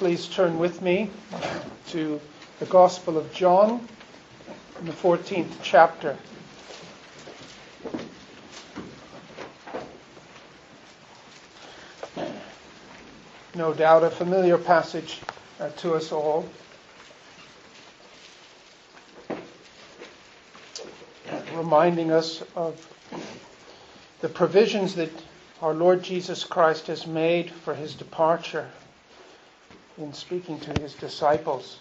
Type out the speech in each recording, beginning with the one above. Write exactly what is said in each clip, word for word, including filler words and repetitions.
please turn with me to the Gospel of John in the fourteenth chapter. No doubt a familiar passage uh, to us all. Reminding us of the provisions that our Lord Jesus Christ has made for his departure in speaking to his disciples.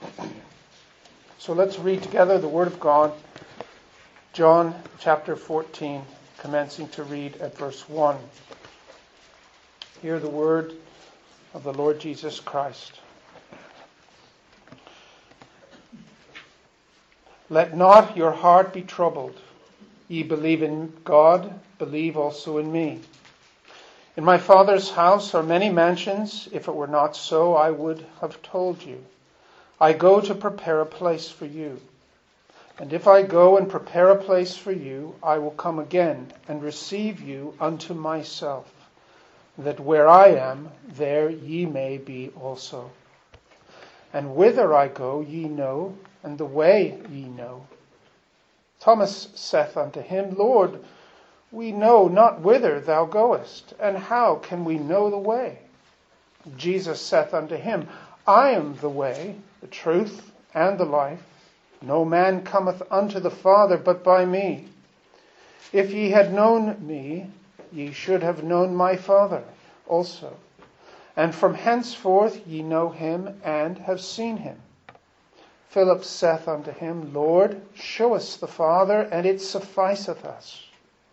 So let's read together the Word of God, John chapter fourteen, commencing to read at verse one. Hear the word of the Lord Jesus Christ. Let not your heart be troubled. Ye believe in God, believe also in me. In my Father's house are many mansions. If it were not so, I would have told you. I go to prepare a place for you. And if I go and prepare a place for you, I will come again and receive you unto myself, that where I am, there ye may be also. And whither I go ye know, and the way ye know. Thomas saith unto him, Lord, we know not whither thou goest, and how can we know the way? Jesus saith unto him, I am the way, the truth, and the life. No man cometh unto the Father but by me. If ye had known me, ye should have known my Father also. And from henceforth ye know him, and have seen him. Philip saith unto him, Lord, show us the Father, and it sufficeth us.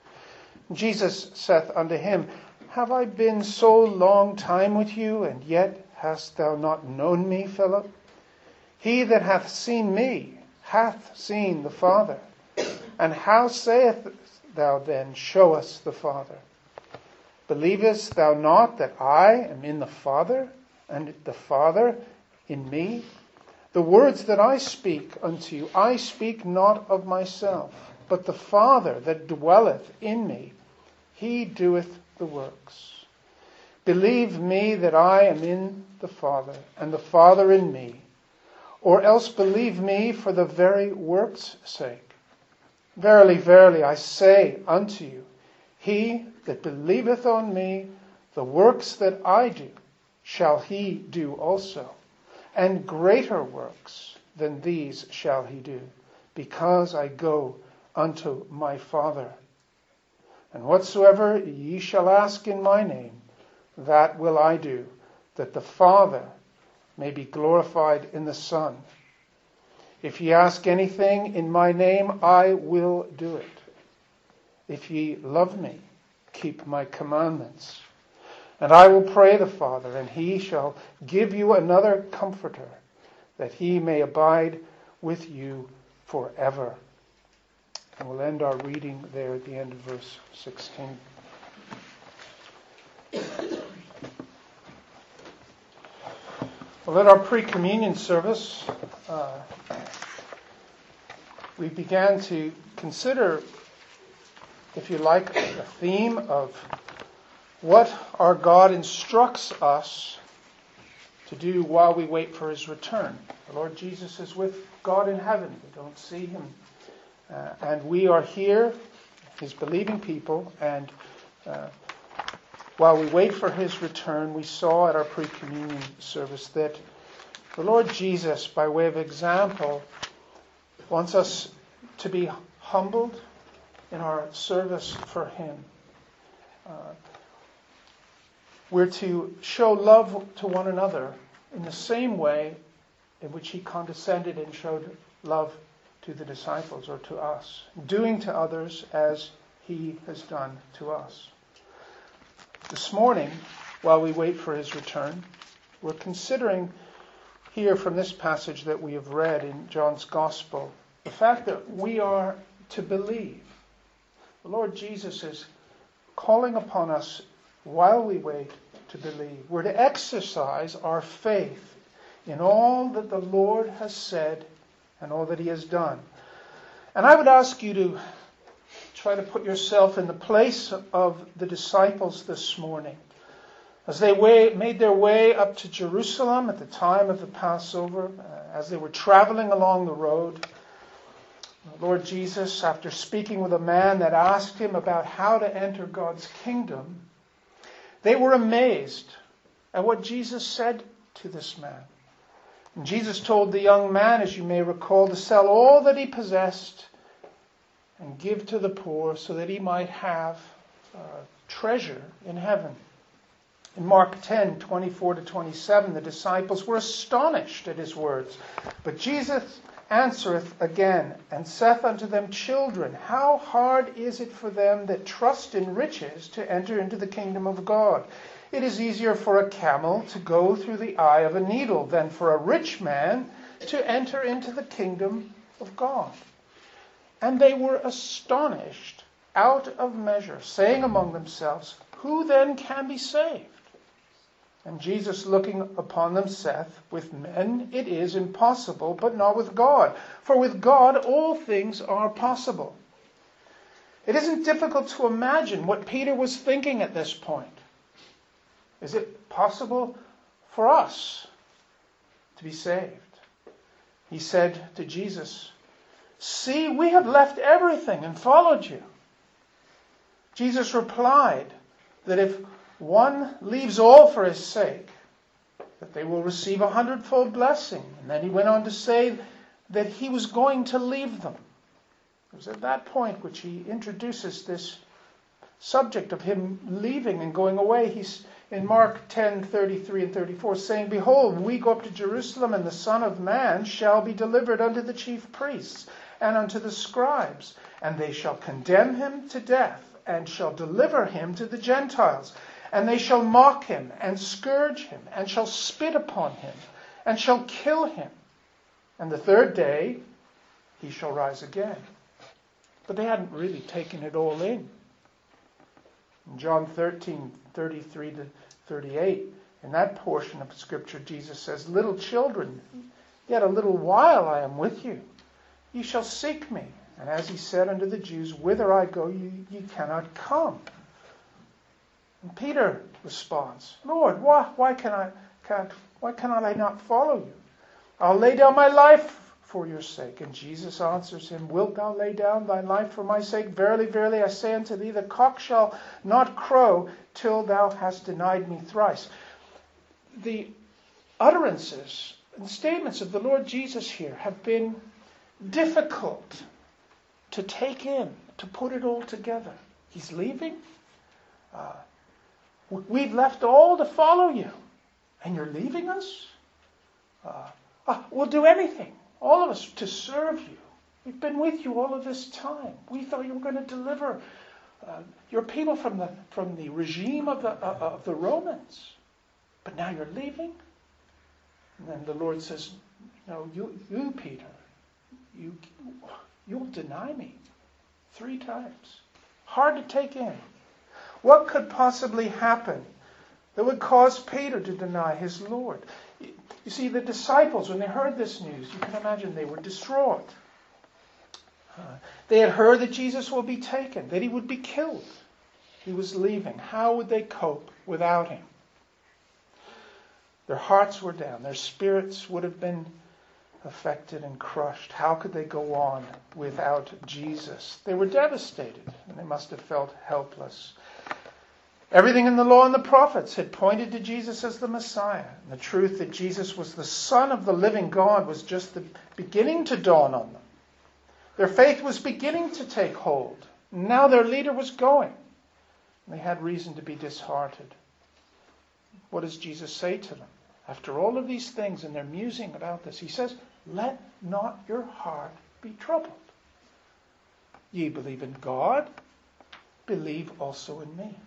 Jesus saith unto him, Have I been so long time with you, and yet hast thou not known me, Philip? He that hath seen me hath seen the Father. And how sayest thou then, Show us the Father? Believest thou not that I am in the Father, and the Father in me? The words that I speak unto you, I speak not of myself, but the Father that dwelleth in me, he doeth the works. Believe me that I am in the Father, and the Father in me, or else believe me for the very works' sake. Verily, verily, I say unto you, he that believeth on me, the works that I do, shall he do also. And greater works than these shall he do, because I go unto my Father. And whatsoever ye shall ask in my name, that will I do, that the Father may be glorified in the Son. If ye ask anything in my name, I will do it. If ye love me, keep my commandments. And I will pray the Father, and he shall give you another Comforter, that he may abide with you forever. And we'll end our reading there at the end of verse sixteen. Well, at our pre-communion service, uh, we began to consider, if you like, the theme of what our God instructs us to do while we wait for his return. The Lord Jesus is with God in heaven. We don't see him. Uh, and we are here, his believing people, and uh, while we wait for his return, we saw at our pre-communion service that the Lord Jesus, by way of example, wants us to be humbled in our service for him. Uh, we're to show love to one another in the same way in which he condescended and showed love to the disciples, or to us, doing to others as he has done to us. This morning, while we wait for his return, we're considering here from this passage that we have read in John's Gospel, the fact that we are to believe. The Lord Jesus is calling upon us while we wait to believe. We're to exercise our faith in all that the Lord has said and all that he has done. And I would ask you to try to put yourself in the place of the disciples this morning. As they way, made their way up to Jerusalem at the time of the Passover, uh, as they were traveling along the road, the Lord Jesus, after speaking with a man that asked him about how to enter God's kingdom, they were amazed at what Jesus said to this man. And Jesus told the young man, as you may recall, to sell all that he possessed and give to the poor so that he might have uh, treasure in heaven. In Mark ten, twenty-four to twenty-seven, the disciples were astonished at his words. But Jesus answereth again, and saith unto them, Children, how hard is it for them that trust in riches to enter into the kingdom of God? It is easier for a camel to go through the eye of a needle than for a rich man to enter into the kingdom of God. And they were astonished out of measure, saying among themselves, Who then can be saved? And Jesus, looking upon them, saith, With men it is impossible, but not with God. For with God all things are possible. It isn't difficult to imagine what Peter was thinking at this point. Is it possible for us to be saved? He said to Jesus, See, we have left everything and followed you. Jesus replied that if one leaves all for his sake, that they will receive a hundredfold blessing. And then he went on to say that he was going to leave them. It was at that point which he introduces this subject of him leaving and going away. He's in Mark ten, thirty-three and thirty-four, saying, Behold, we go up to Jerusalem, and the Son of Man shall be delivered unto the chief priests and unto the scribes, and they shall condemn him to death, and shall deliver him to the Gentiles. And they shall mock him, and scourge him, and shall spit upon him, and shall kill him. And the third day he shall rise again. But they hadn't really taken it all in. In John thirteen, thirty-three to thirty-eight, in that portion of Scripture, Jesus says, Little children, yet a little while I am with you. Ye shall seek me. And as he said unto the Jews, Whither I go, ye, ye cannot come. And Peter responds, Lord, why, why, can I, can't, why cannot I not follow you? I'll lay down my life for your sake. And Jesus answers him, Wilt thou lay down thy life for my sake? Verily, verily, I say unto thee, the cock shall not crow till thou hast denied me thrice. The utterances and statements of the Lord Jesus here have been difficult to take in, to put it all together. He's leaving. Uh, We've left all to follow you, and you're leaving us? Uh, uh, we'll do anything, all of us, to serve you. We've been with you all of this time. We thought you were going to deliver uh, your people from the from the regime of the uh, of the Romans, but now you're leaving. And then the Lord says, "No, you, you, Peter, you you'll deny me three times." Hard to take in. What could possibly happen that would cause Peter to deny his Lord? You see, the disciples, when they heard this news, you can imagine they were distraught. Uh, they had heard that Jesus will be taken, that he would be killed. He was leaving. How would they cope without him? Their hearts were down. Their spirits would have been affected and crushed. How could they go on without Jesus? They were devastated, and they must have felt helpless. Everything in the law and the prophets had pointed to Jesus as the Messiah. And the truth that Jesus was the Son of the living God was just the beginning to dawn on them. Their faith was beginning to take hold. Now their leader was going. And they had reason to be disheartened. What does Jesus say to them? After all of these things, and they're musing about this, he says, Let not your heart be troubled. Ye believe in God, believe also in me.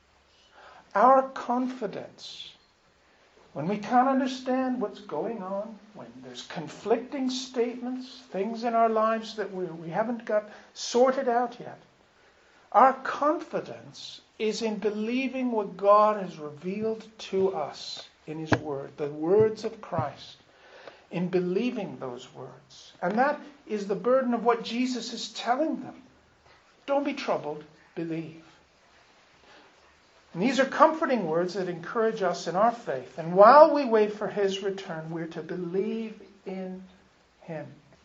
Our confidence, when we can't understand what's going on, when there's conflicting statements, things in our lives that we, we haven't got sorted out yet, our confidence is in believing what God has revealed to us in his word, the words of Christ, in believing those words. And that is the burden of what Jesus is telling them. Don't be troubled, believe. And these are comforting words that encourage us in our faith. And while we wait for his return, we're to believe in him.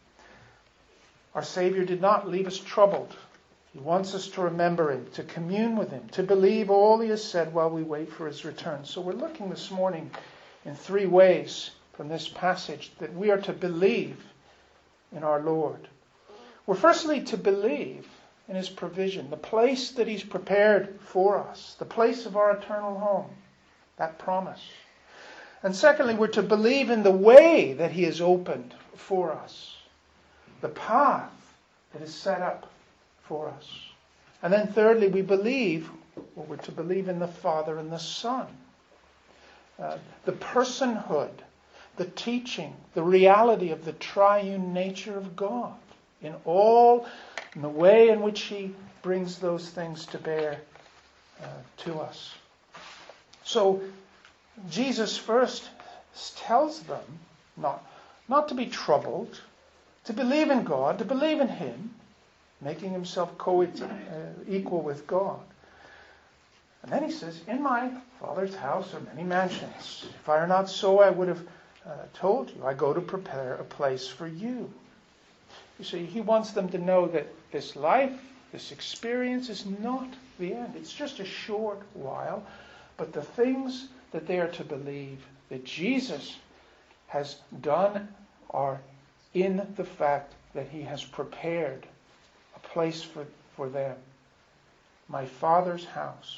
Our Savior did not leave us troubled. He wants us to remember him, to commune with him, to believe all he has said while we wait for his return. So we're looking this morning in three ways from this passage that we are to believe in our Lord. We're firstly to believe in his provision, the place that he's prepared for us, the place of our eternal home, that promise. And secondly, we're to believe in the way that he has opened for us, the path that is set up for us. And then thirdly, we believe, well, we're to believe in the Father and the Son. Uh, the personhood, the teaching, the reality of the triune nature of God in all, in the way in which he brings those things to bear uh, to us. So Jesus first tells them not, not to be troubled, to believe in God, to believe in him, making himself co-equal with God. And then he says, in my Father's house are many mansions. If I were not so, I would have uh, told you. I go to prepare a place for you. You see, he wants them to know that this life, this experience is not the end. It's just a short while. But the things that they are to believe that Jesus has done are in the fact that he has prepared a place for, for them. My Father's house.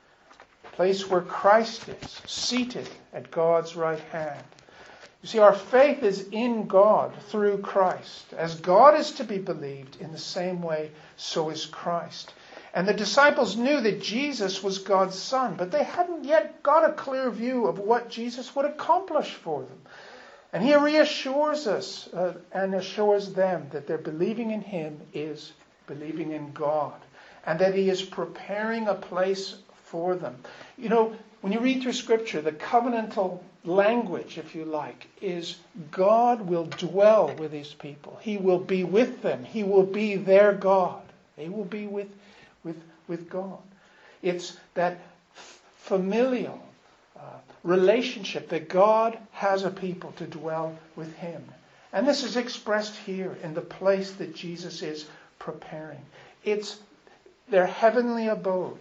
A place where Christ is, seated at God's right hand. You see, our faith is in God through Christ. As God is to be believed, in the same way, so is Christ. And the disciples knew that Jesus was God's Son, but they hadn't yet got a clear view of what Jesus would accomplish for them. And he reassures us uh, and assures them that their believing in him is believing in God, and that he is preparing a place for them. You know, when you read through Scripture, the covenantal language, if you like, is God will dwell with his people. He will be with them. He will be their God. They will be with, with, with God. It's that f- familial uh, relationship that God has a people to dwell with him. And this is expressed here in the place that Jesus is preparing. It's their heavenly abode.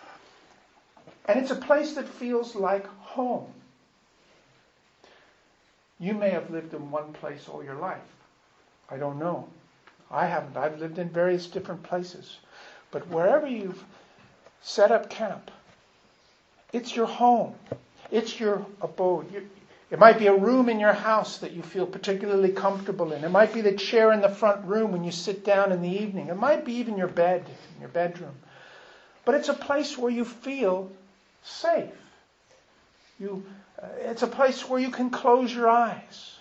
And it's a place that feels like home. You may have lived in one place all your life. I don't know. I haven't. I've lived in various different places. But wherever you've set up camp, it's your home. It's your abode. You, it might be a room in your house that you feel particularly comfortable in. It might be the chair in the front room when you sit down in the evening. It might be even your bed in your bedroom. But it's a place where you feel safe. You, uh, it's a place where you can close your eyes.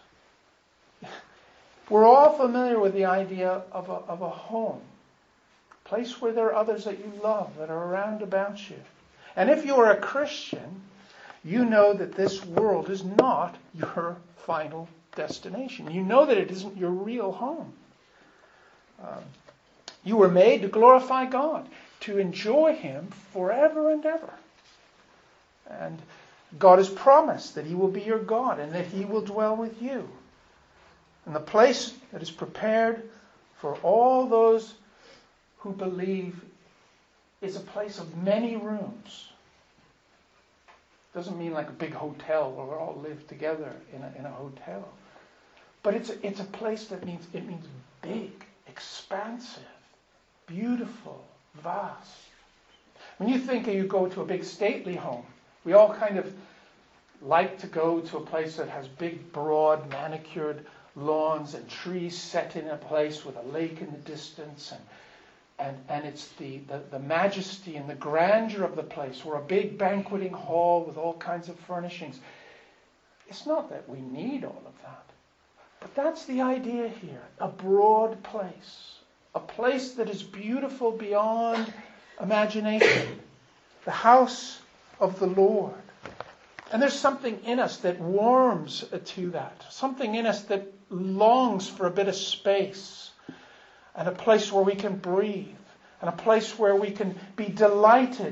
We're all familiar with the idea of a, of a home. A place where there are others that you love, that are around about you. And if you are a Christian, you know that this world is not your final destination. You know that it isn't your real home. Um, you were made to glorify God, to enjoy him forever and ever. And God has promised that he will be your God and that he will dwell with you. And the place that is prepared for all those who believe is a place of many rooms. Doesn't mean like a big hotel where we all live together in a, in a hotel. But it's a, it's a place that means, it means big, expansive, beautiful, vast. When you think of you go to a big stately home, we all kind of like to go to a place that has big, broad, manicured lawns and trees set in a place with a lake in the distance. And and, and it's the, the, the majesty and the grandeur of the place, or a big banqueting hall with all kinds of furnishings. It's not that we need all of that. But that's the idea here. A broad place. A place that is beautiful beyond imagination. The house of the Lord. And there's something in us that warms to that. Something in us that longs for a bit of space. And a place where we can breathe. And a place where we can be delighted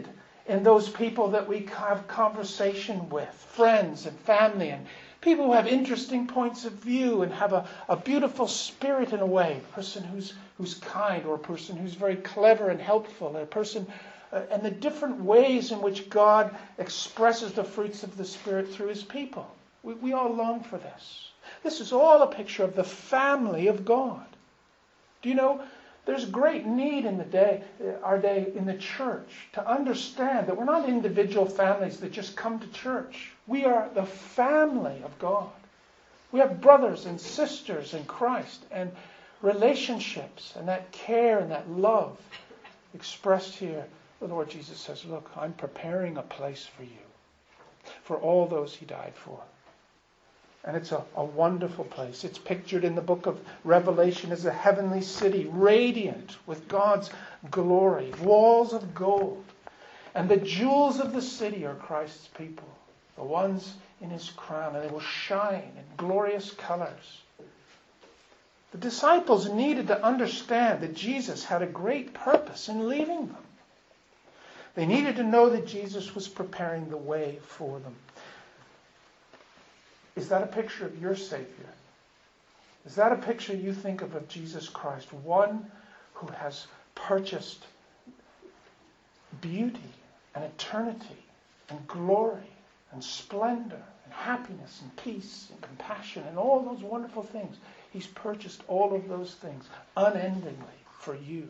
in those people that we have conversation with, friends and family, and people who have interesting points of view and have a, a beautiful spirit in a way. A person who's who's kind, or a person who's very clever and helpful, a person, uh, and the different ways in which God expresses the fruits of the Spirit through his people. We, we all long for this. This is all a picture of the family of God. Do you know, there's great need in the day, our day in the church, to understand that we're not individual families that just come to church. We are the family of God. We have brothers and sisters in Christ, and relationships, and that care and that love expressed here. The Lord Jesus says, look, I'm preparing a place for you, for all those he died for. And it's a, a wonderful place. It's pictured in the book of Revelation as a heavenly city, radiant with God's glory, walls of gold. And the jewels of the city are Christ's people, the ones in his crown, and they will shine in glorious colors. The disciples needed to understand that Jesus had a great purpose in leaving them. They needed to know that Jesus was preparing the way for them. Is that a picture of your Savior? Is that a picture you think of of Jesus Christ? One who has purchased beauty and eternity and glory and splendor and happiness and peace and compassion and all those wonderful things. He's purchased all of those things unendingly for you.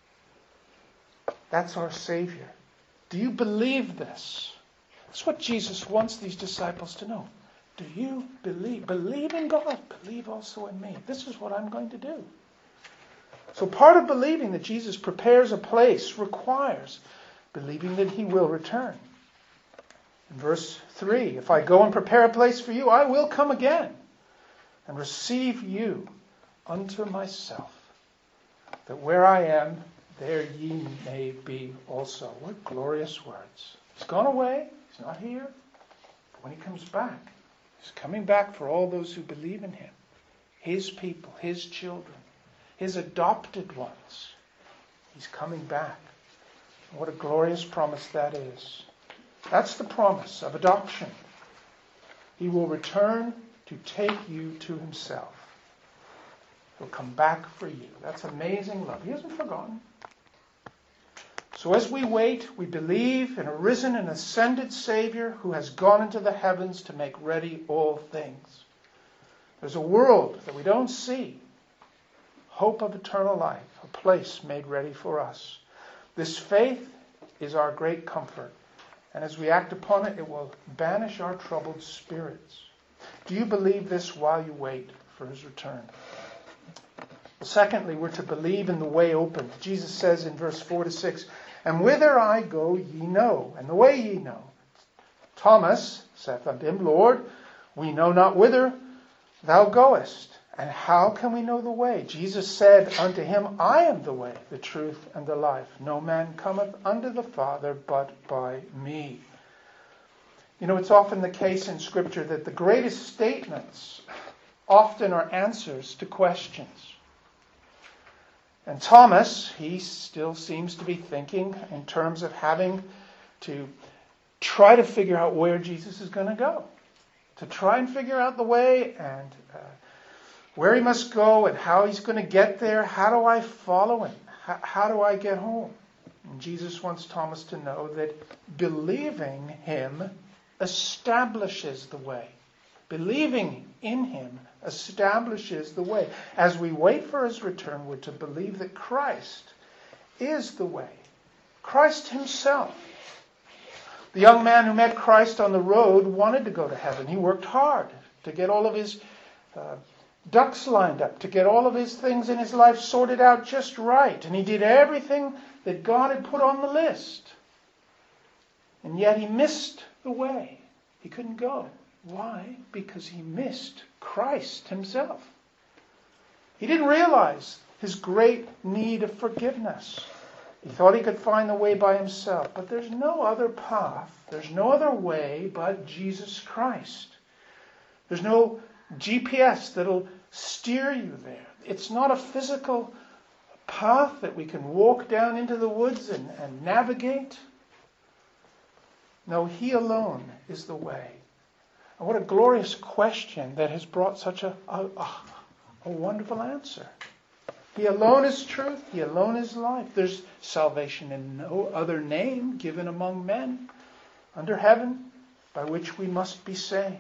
That's our Savior. Do you believe this? That's what Jesus wants these disciples to know. Do you believe? Believe in God. Believe also in me. This is what I'm going to do. So part of believing that Jesus prepares a place requires believing that he will return. In verse three, if I go and prepare a place for you, I will come again and receive you unto myself, that where I am, there ye may be also. What glorious words. He's gone away. He's not here. But when he comes back, he's coming back for all those who believe in him. His people, his children, his adopted ones. He's coming back. What a glorious promise that is. That's the promise of adoption. He will return to take you to himself. He'll come back for you. That's amazing love. He hasn't forgotten. So as we wait, we believe in a risen and ascended Savior who has gone into the heavens to make ready all things. There's a world that we don't see. Hope of eternal life, a place made ready for us. This faith is our great comfort. And as we act upon it, it will banish our troubled spirits. Do you believe this while you wait for his return? Well, secondly, we're to believe in the way open. Jesus says in verse four to six, and whither I go ye know, and the way ye know. Thomas saith unto him, Lord, we know not whither thou goest, and how can we know the way? Jesus said unto him, I am the way, the truth, and the life. No man cometh unto the Father but by me. You know, it's often the case in Scripture that the greatest statements often are answers to questions. And Thomas, he still seems to be thinking in terms of having to try to figure out where Jesus is going to go. To try and figure out the way and uh, where he must go and how he's going to get there. How do I follow him? How, how do I get home? And Jesus wants Thomas to know that believing him establishes the way. Believing in him establishes the way. As we wait for his return, we're to believe that Christ is the way. Christ himself. The young man who met Christ on the road wanted to go to heaven. He worked hard to get all of his uh, ducks lined up, to get all of his things in his life sorted out just right. And he did everything that God had put on the list. And yet he missed the way. He couldn't go. Why? Because he missed Christ himself. He didn't realize his great need of forgiveness. He thought he could find the way by himself. But there's no other path. There's no other way but Jesus Christ. There's no G P S that'll steer you there. It's not a physical path that we can walk down into the woods and, and navigate. No, he alone is the way. And what a glorious question that has brought such a, a, a wonderful answer. He alone is truth. He alone is life. There's salvation in no other name given among men under heaven by which we must be saved.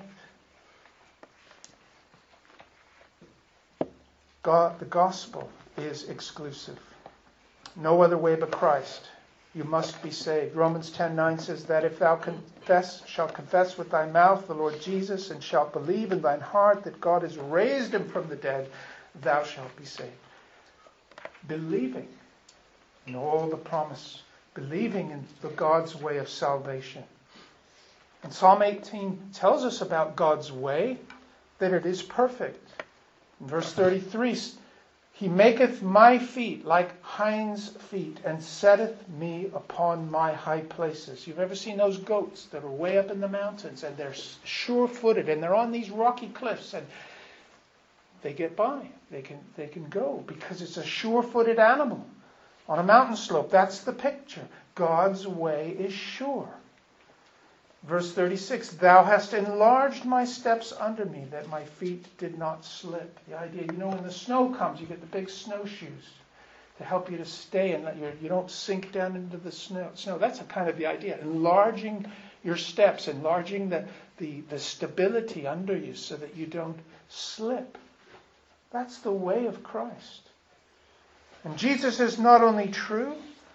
God, the gospel is exclusive. No other way but Christ. You must be saved. Romans ten nine says that if thou confess, shalt confess with thy mouth the Lord Jesus, and shalt believe in thine heart that God has raised him from the dead, thou shalt be saved. Believing in all the promise. Believing in the God's way of salvation. And Psalm eighteen tells us about God's way, that it is perfect. In verse thirty-three, he maketh my feet like hinds' feet, and setteth me upon my high places. You've ever seen those goats that are way up in the mountains, and they're sure-footed, and they're on these rocky cliffs, and they get by. They can, they can go, because it's a sure-footed animal on a mountain slope. That's the picture. God's way is sure. Verse thirty-six, thou hast enlarged my steps under me, that my feet did not slip. The idea, you know, when the snow comes, you get the big snowshoes to help you to stay and let you, you don't sink down into the snow. Snow. That's a kind of the idea. Enlarging your steps, enlarging the, the, the stability under you so that you don't slip. That's the way of Christ. And Jesus is not only true,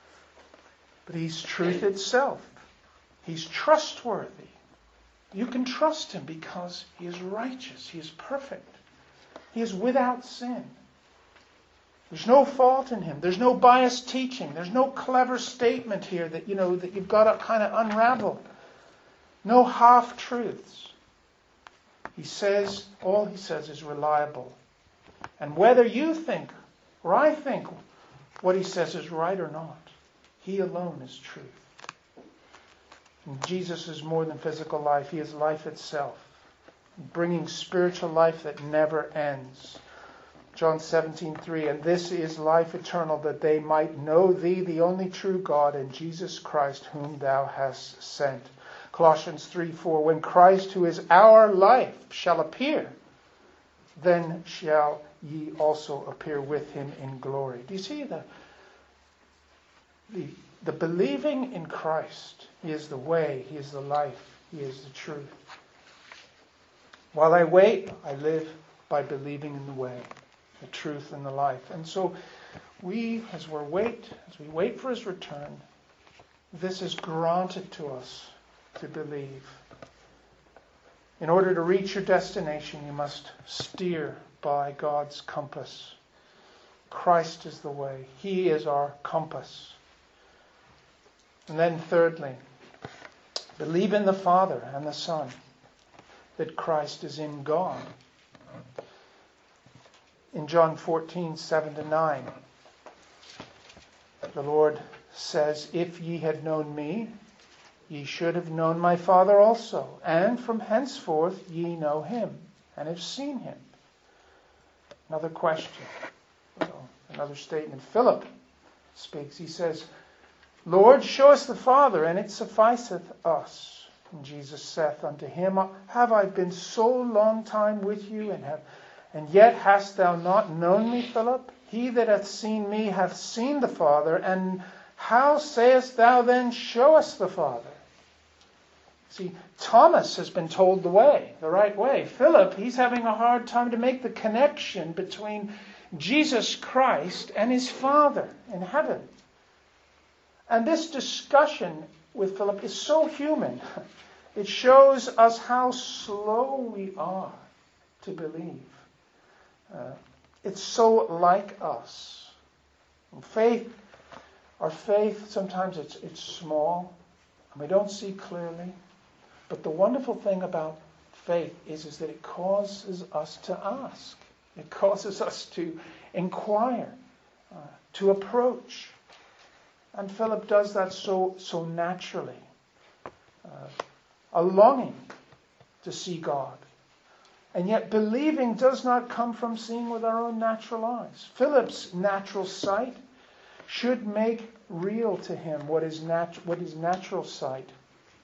but he's truth itself. He's trustworthy. You can trust him because he is righteous. He is perfect. He is without sin. There's no fault in him. There's no biased teaching. There's no clever statement here that, you know, that you've got to kind of unravel. No half-truths. He says, all he says is reliable. And whether you think or I think what he says is right or not, he alone is truth. And Jesus is more than physical life. He is life itself, bringing spiritual life that never ends. John seventeen three, and this is life eternal, that they might know thee, the only true God, and Jesus Christ, whom thou hast sent. Colossians three four, when Christ, who is our life, shall appear, then shall ye also appear with him in glory. Do you see the, the, the believing in Christ? He is the way, he is the life, he is the truth. While I wait, I live by believing in the way, the truth, and the life. And so we, as we wait, as we wait for his return, this is granted to us to believe. In order to reach your destination, you must steer by God's compass. Christ is the way. He is our compass. And then thirdly, believe in the Father and the Son, that Christ is in God. In John fourteen seven to nine, the Lord says, if ye had known me, ye should have known my Father also, and from henceforth ye know him, and have seen him. Another question, another statement. Philip speaks. He says, Lord, show us the Father, and it sufficeth us. And Jesus saith unto him, have I been so long time with you, and have, and yet hast thou not known me, Philip? He that hath seen me hath seen the Father, and how sayest thou then, show us the Father? See, Thomas has been told the way, the right way. Philip, he's having a hard time to make the connection between Jesus Christ and his Father in heaven. And this discussion with Philip is so human. It shows us how slow we are to believe. Uh, it's so like us. And faith, our faith, sometimes it's it's small, and we don't see clearly. But the wonderful thing about faith is, is that it causes us to ask. It causes us to inquire, uh, to approach. And Philip does that so so naturally. Uh, a longing to see God. And yet believing does not come from seeing with our own natural eyes. Philip's natural sight should make real to him what his, nat- what his natural sight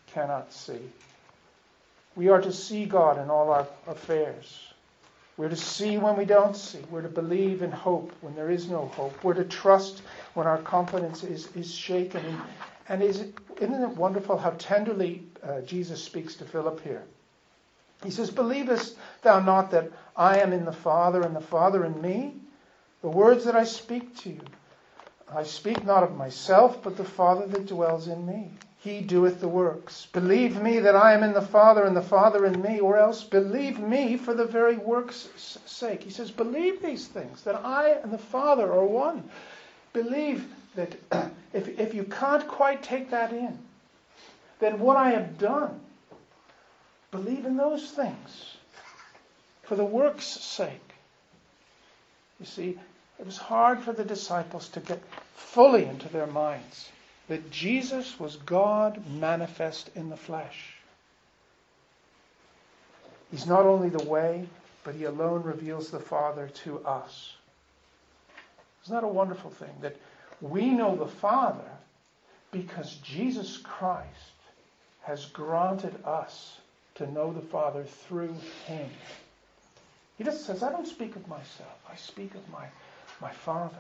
cannot see. We are to see God in all our affairs. We're to see when we don't see. We're to believe in hope when there is no hope. We're to trust when our confidence is, is shaken. And, and is it, isn't it wonderful how tenderly uh, Jesus speaks to Philip here? He says, "Believest thou not that I am in the Father and the Father in me? The words that I speak to you, I speak not of myself, but the Father that dwells in me. He doeth the works. Believe me that I am in the Father and the Father in me, or else believe me for the very works' sake." He says, believe these things, that I and the Father are one. Believe that if, if you can't quite take that in, then what I have done, believe in those things for the works' sake. You see, it was hard for the disciples to get fully into their minds that Jesus was God manifest in the flesh. He's not only the way, but he alone reveals the Father to us. Isn't that a wonderful thing? That we know the Father because Jesus Christ has granted us to know the Father through him. He just says, I don't speak of myself. I speak of my, my Father.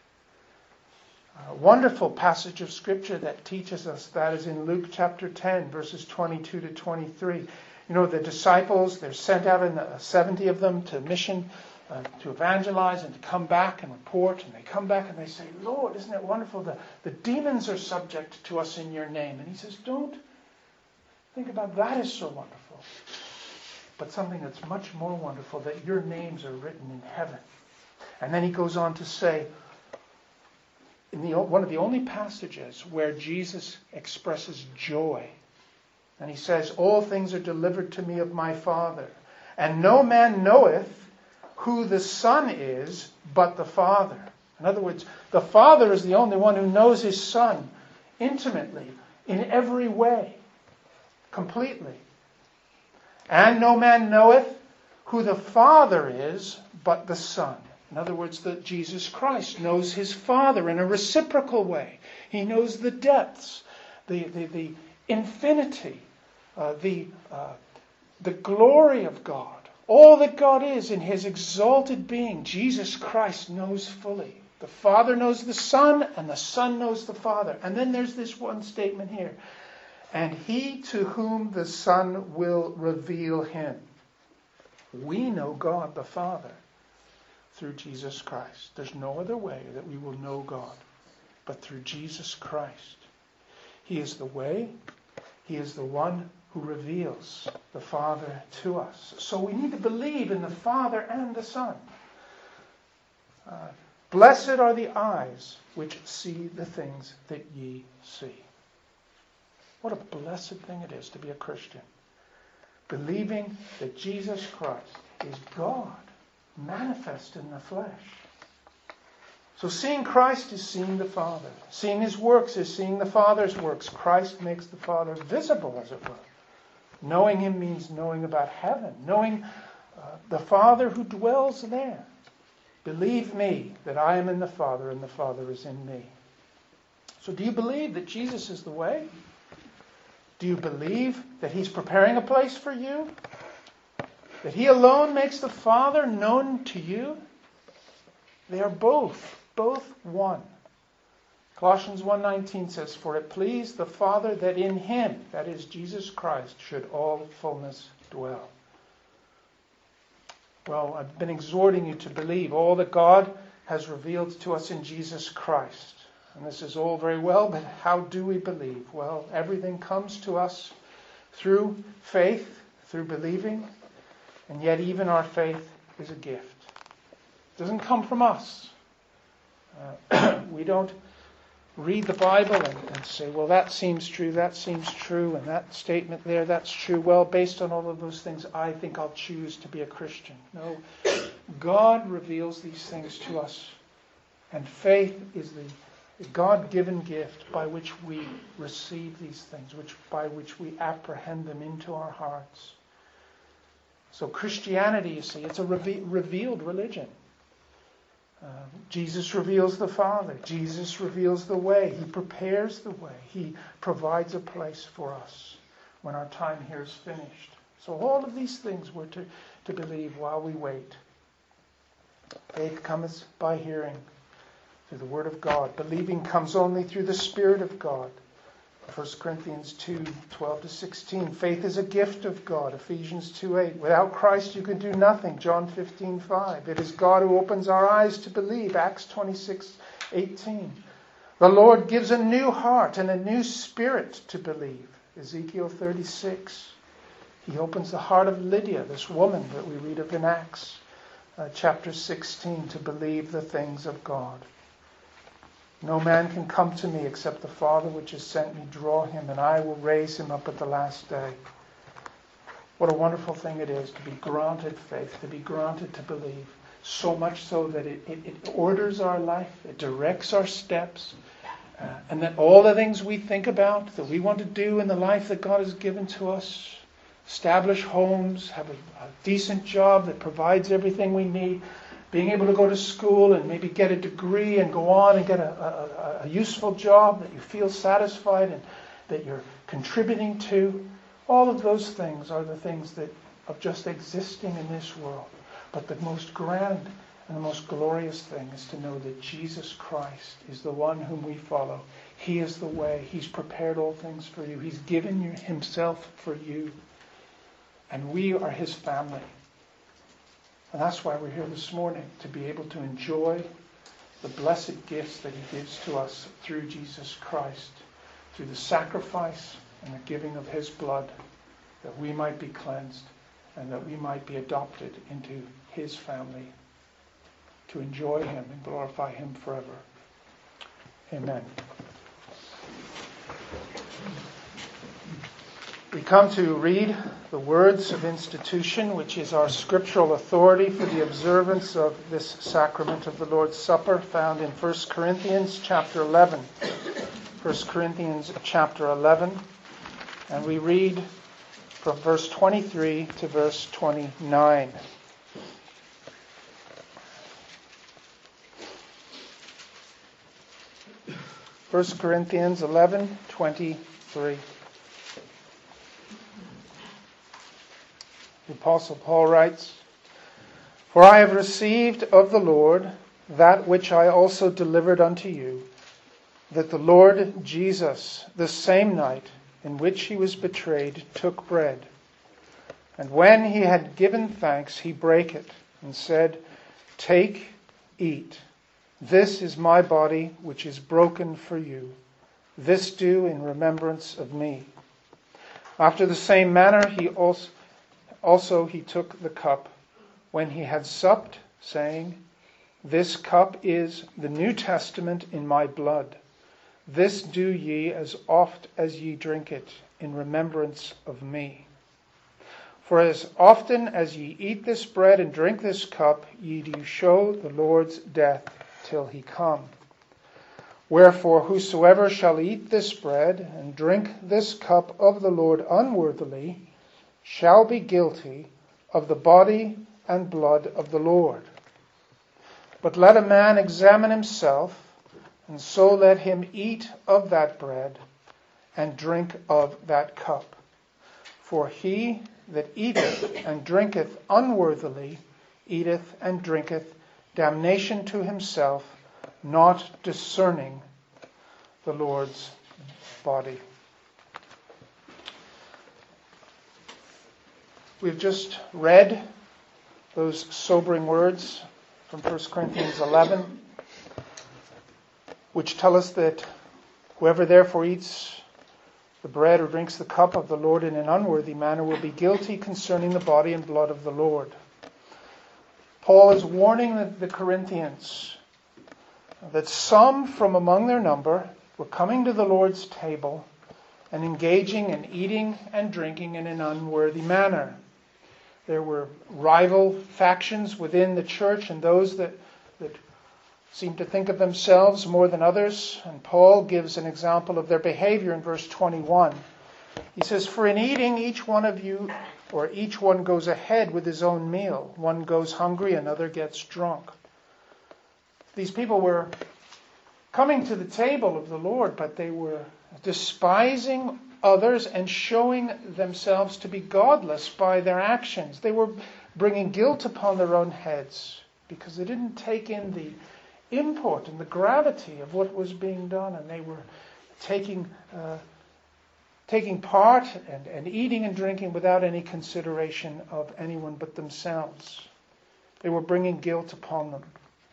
A wonderful passage of Scripture that teaches us that is in Luke chapter ten, verses twenty-two to twenty-three. You know, the disciples, they're sent out in the seventy of them to mission, uh, to evangelize and to come back and report. And they come back and they say, Lord, isn't it wonderful? The, the demons are subject to us in your name. And he says, don't think about that is so wonderful. But something that's much more wonderful, that your names are written in heaven. And then he goes on to say, in the, one of the only passages where Jesus expresses joy, and he says, all things are delivered to me of my Father, and no man knoweth who the Son is but the Father. In other words, the Father is the only one who knows his Son intimately, in every way, completely. And no man knoweth who the Father is but the Son. In other words, that Jesus Christ knows his Father in a reciprocal way. He knows the depths, the, the, the infinity, uh, the, uh, the glory of God. All that God is in his exalted being, Jesus Christ knows fully. The Father knows the Son, and the Son knows the Father. And then there's this one statement here. And he to whom the Son will reveal him. We know God the Father through Jesus Christ. There's no other way that we will know God but through Jesus Christ. He is the way. He is the one who reveals the Father to us. So we need to believe in the Father and the Son. Uh, Blessed are the eyes which see the things that ye see. What a blessed thing it is to be a Christian. Believing that Jesus Christ is God manifest in the flesh. So seeing Christ is seeing the Father. Seeing his works is seeing the Father's works. Christ makes the Father visible, as it were. Knowing him means knowing about heaven. Knowing uh, the Father who dwells there. Believe me that I am in the Father and the Father is in me. So do you believe that Jesus is the way? Do you believe that he's preparing a place for you? That he alone makes the Father known to you? They are both, both one. Colossians one nineteen says, for it pleased the Father that in him, that is Jesus Christ, should all fullness dwell. Well, I've been exhorting you to believe all that God has revealed to us in Jesus Christ. And this is all very well, but how do we believe? Well, everything comes to us through faith, through believing, and yet even our faith is a gift. It doesn't come from us. Uh, we don't read the Bible and, and say, well, that seems true, that seems true, and that statement there, that's true. Well, based on all of those things, I think I'll choose to be a Christian. No, God reveals these things to us, and faith is the God-given gift by which we receive these things, which by which we apprehend them into our hearts. So Christianity, you see, it's a reve- revealed religion. Uh, Jesus reveals the Father. Jesus reveals the way. He prepares the way. He provides a place for us. when our time here is finished. So all of these things we're to, to believe while we wait. Faith cometh by hearing, through the word of God. Believing comes only through the Spirit of God. First Corinthians two, twelve to sixteen. Faith is a gift of God. Ephesians two, eight. Without Christ you can do nothing. John fifteen, five. It is God who opens our eyes to believe. Acts twenty-six, eighteen. The Lord gives a new heart and a new spirit to believe. Ezekiel thirty-six. He opens the heart of Lydia, this woman that we read of in Acts uh, chapter sixteen, to believe the things of God. No man can come to me except the Father which has sent me draw him, and I will raise him up at the last day. What a wonderful thing it is to be granted faith, to be granted to believe. So much so that it, it, it orders our life, it directs our steps, uh, and that all the things we think about, that we want to do in the life that God has given to us, establish homes, have a, a decent job that provides everything we need, being able to go to school and maybe get a degree and go on and get a, a, a useful job that you feel satisfied and that you're contributing to. All of those things are the things that of just existing in this world. But the most grand and the most glorious thing is to know that Jesus Christ is the one whom we follow. He is the way. He's prepared all things for you. He's given you himself for you. And we are his family. And that's why we're here this morning, to be able to enjoy the blessed gifts that he gives to us through Jesus Christ, through the sacrifice and the giving of his blood, that we might be cleansed and that we might be adopted into his family, to enjoy him and glorify him forever. Amen. We come to read the words of institution, which is our scriptural authority for the observance of this sacrament of the Lord's Supper, found in First Corinthians chapter eleven. First Corinthians chapter eleven. And we read from verse twenty-three to verse twenty-nine. First Corinthians eleven, twenty-three. The Apostle Paul writes, "For I have received of the Lord that which I also delivered unto you, that the Lord Jesus, the same night in which he was betrayed, took bread. And when he had given thanks, he brake it, and said, Take, eat. This is my body, which is broken for you. This do in remembrance of me. After the same manner he also... Also he took the cup when he had supped, saying, This cup is the New Testament in my blood. This do ye as oft as ye drink it in remembrance of me. For as often as ye eat this bread and drink this cup, ye do show the Lord's death till he come. Wherefore whosoever shall eat this bread and drink this cup of the Lord unworthily shall be guilty of the body and blood of the Lord. But let a man examine himself, and so let him eat of that bread and drink of that cup. For he that eateth and drinketh unworthily eateth and drinketh damnation to himself, not discerning the Lord's body." We've just read those sobering words from First Corinthians eleven, which tell us that whoever therefore eats the bread or drinks the cup of the Lord in an unworthy manner will be guilty concerning the body and blood of the Lord. Paul is warning the, the Corinthians that some from among their number were coming to the Lord's table and engaging in eating and drinking in an unworthy manner. There were rival factions within the church, and those that, that seemed to think of themselves more than others. And Paul gives an example of their behavior in verse twenty-one. He says, "For in eating each one of you, or each one goes ahead with his own meal. One goes hungry, another gets drunk." These people were coming to the table of the Lord, but they were despising others and showing themselves to be godless by their actions. They were bringing guilt upon their own heads because they didn't take in the import and the gravity of what was being done, and they were taking uh, taking part and, and eating and drinking without any consideration of anyone but themselves. They were bringing guilt upon them.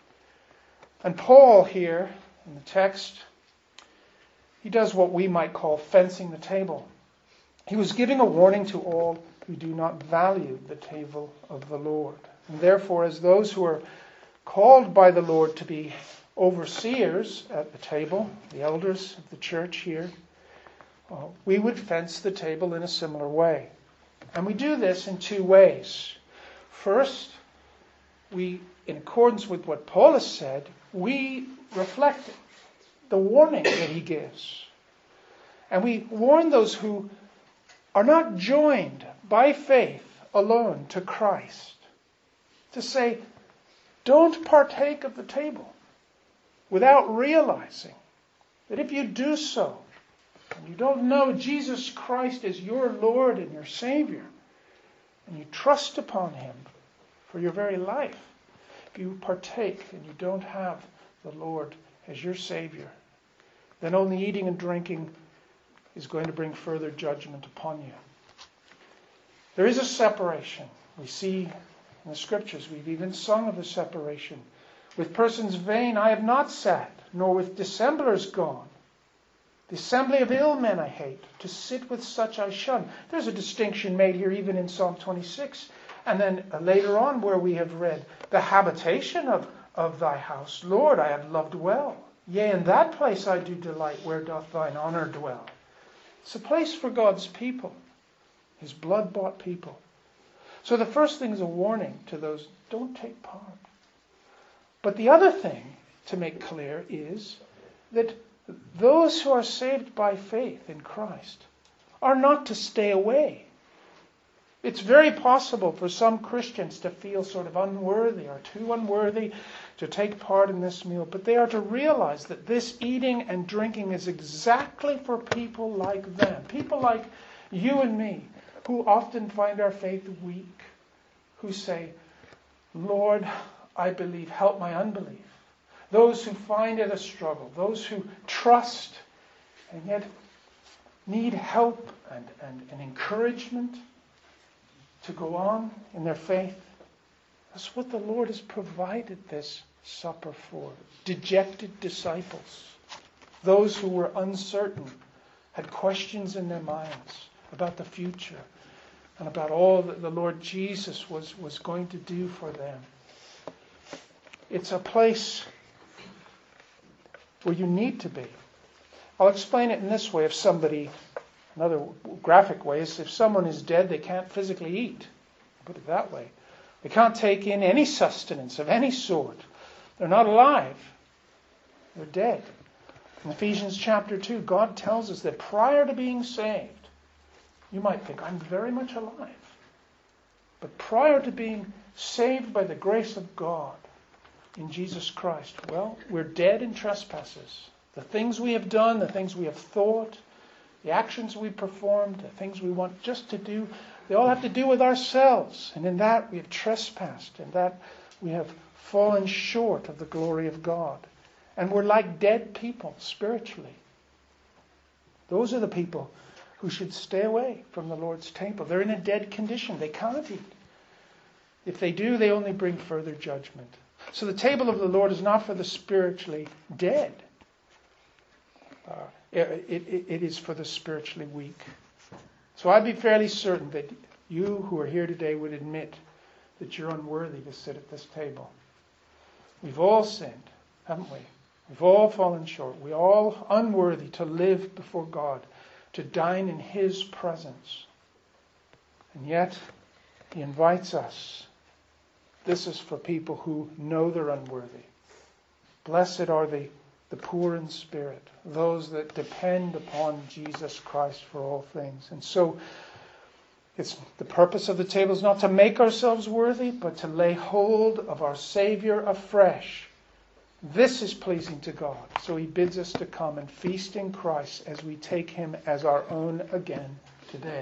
And Paul here in the text, he does what we might call fencing the table. He was giving a warning to all who do not value the table of the Lord. And therefore, as those who are called by the Lord to be overseers at the table, the elders of the church here, well, we would fence the table in a similar way. And we do this in two ways. First, we, in accordance with what Paul has said, we reflect the warning that he gives. And we warn those who are not joined by faith alone to Christ to say, don't partake of the table without realizing that if you do so, and you don't know Jesus Christ as your Lord and your Savior, and you trust upon Him for your very life, if you partake and you don't have the Lord as your Savior, then only eating and drinking is going to bring further judgment upon you. There is a separation. We see in the Scriptures, we've even sung of the separation. With persons vain I have not sat, nor with dissemblers gone. The assembly of ill men I hate, to sit with such I shun. There's a distinction made here even in Psalm twenty-six. And then uh, later on where we have read, the habitation of, of thy house, Lord, I have loved well. Yea, in that place I do delight, where doth thine honour dwell. It's a place for God's people, His blood-bought people. So the first thing is a warning to those, don't take part. But the other thing to make clear is that those who are saved by faith in Christ are not to stay away. It's very possible for some Christians to feel sort of unworthy or too unworthy to take part in this meal, but they are to realize that this eating and drinking is exactly for people like them, people like you and me, who often find our faith weak, who say, Lord, I believe, help my unbelief. Those who find it a struggle, those who trust and yet need help and, and, and encouragement to go on in their faith. That's what the Lord has provided this supper for. Dejected disciples, those who were uncertain, had questions in their minds about the future and about all that the Lord Jesus was, was going to do for them. It's a place where you need to be. I'll explain it in this way. If somebody, another graphic way is if someone is dead, they can't physically eat. Put it that way. They can't take in any sustenance of any sort. They're not alive. They're dead. In Ephesians chapter two, God tells us that prior to being saved, you might think, I'm very much alive. But prior to being saved by the grace of God in Jesus Christ, well, we're dead in trespasses. The things we have done, the things we have thought, the actions we performed, the things we want just to do, they all have to do with ourselves. And in that we have trespassed. In that we have fallen short of the glory of God. And we're like dead people spiritually. Those are the people who should stay away from the Lord's table. They're in a dead condition. They can't eat. If they do, they only bring further judgment. So the table of the Lord is not for the spiritually dead. Uh, it, it, it is for the spiritually weak. So I'd be fairly certain that you who are here today would admit that you're unworthy to sit at this table. We've all sinned, haven't we? We've all fallen short. We're all unworthy to live before God, to dine in His presence. And yet, He invites us. This is for people who know they're unworthy. Blessed are the, the poor in spirit, those that depend upon Jesus Christ for all things. And so, it's the purpose of the table is not to make ourselves worthy, but to lay hold of our Savior afresh This is pleasing to God. So he bids us to come and feast in Christ as we take him as our own again today.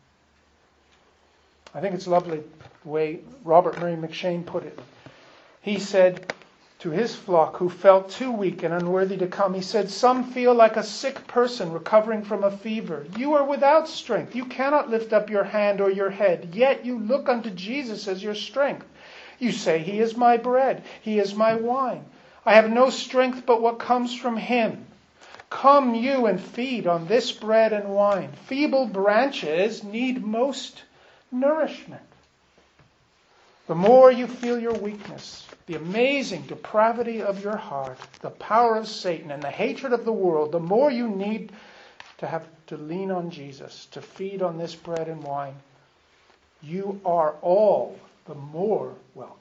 I think it's lovely the way Robert Murray McShane put it. He said to his flock who felt too weak and unworthy to come, he said, "Some feel like a sick person recovering from a fever. You are without strength. You cannot lift up your hand or your head. Yet you look unto Jesus as your strength. You say, he is my bread. He is my wine. I have no strength but what comes from him. Come you and feed on this bread and wine. Feeble branches need most nourishment." The more you feel your weakness, the amazing depravity of your heart, the power of Satan, and the hatred of the world, the more you need to have to lean on Jesus, to feed on this bread and wine. You are all the more welcome.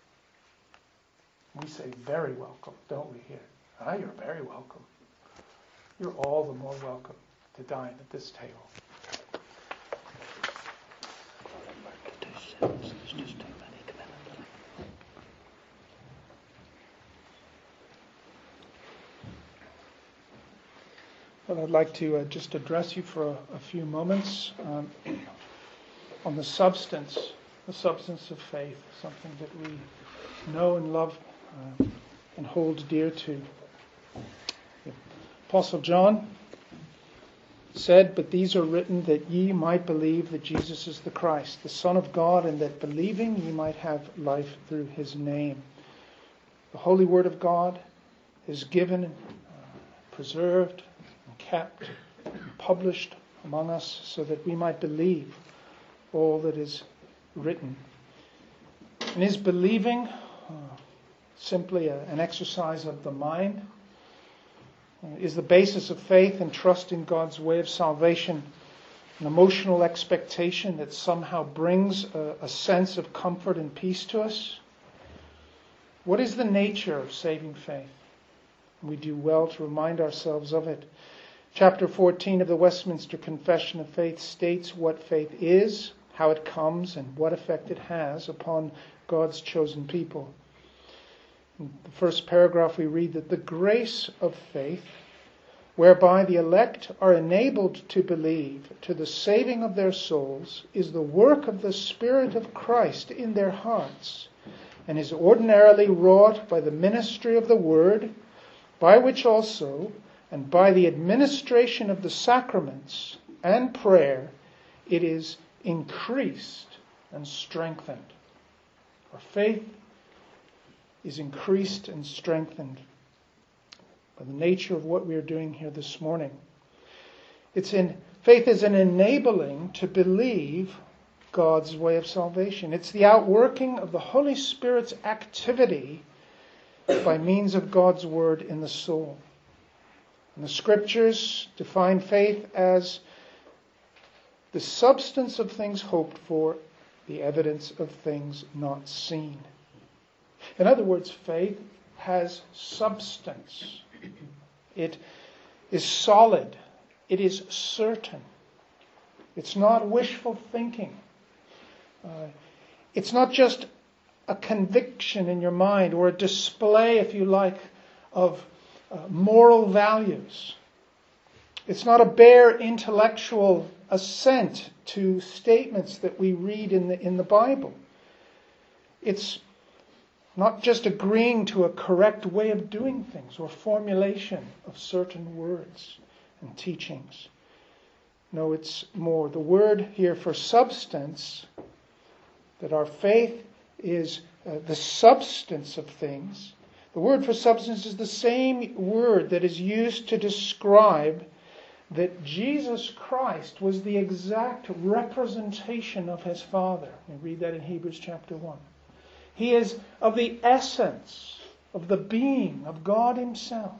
We say very welcome, don't we here? Ah, you're very welcome. You're all the more welcome to dine at this table. Well, I'd like to uh, just address you for a, a few moments um, on the substance, the substance of faith, something that we know and love uh, and hold dear to. The Apostle John said, "But these are written that ye might believe that Jesus is the Christ, the Son of God, and that believing ye might have life through his name." The Holy Word of God is given, uh, preserved, and kept, and published among us so that we might believe all that is written. And is believing uh, simply a, an exercise of the mind? Uh, is the basis of faith and trust in God's way of salvation an emotional expectation that somehow brings a, a sense of comfort and peace to us? What is the nature of saving faith? We do well to remind ourselves of it. Chapter fourteen of the Westminster Confession of Faith states what faith is, how it comes, and what effect it has upon God's chosen people. In the first paragraph we read that the grace of faith, whereby the elect are enabled to believe to the saving of their souls, is the work of the Spirit of Christ in their hearts, and is ordinarily wrought by the ministry of the Word, by which also, and by the administration of the sacraments and prayer, it is increased and strengthened. Our faith is increased and strengthened by the nature of what we are doing here this morning. It's in faith is an enabling to believe God's way of salvation. It's the outworking of the Holy Spirit's activity by means of God's word in the soul. And the Scriptures define faith as the substance of things hoped for, the evidence of things not seen. In other words, faith has substance. It is solid. It is certain. It's not wishful thinking. Uh, it's not just a conviction in your mind or a display, if you like, of uh, moral values. It's not a bare intellectual assent to statements that we read in the in the Bible. It's not just agreeing to a correct way of doing things or formulation of certain words and teachings. No, it's more. The word here for substance, that our faith is uh, the substance of things. The word for substance is the same word that is used to describe that Jesus Christ was the exact representation of his Father. We read that in Hebrews chapter one. He is of the essence of the being of God himself.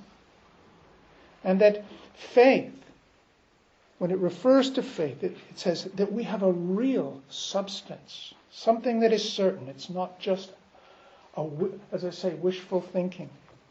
And that faith, when it refers to faith, it, it says that we have a real substance, something that is certain. It's not just, a, as I say, wishful thinking.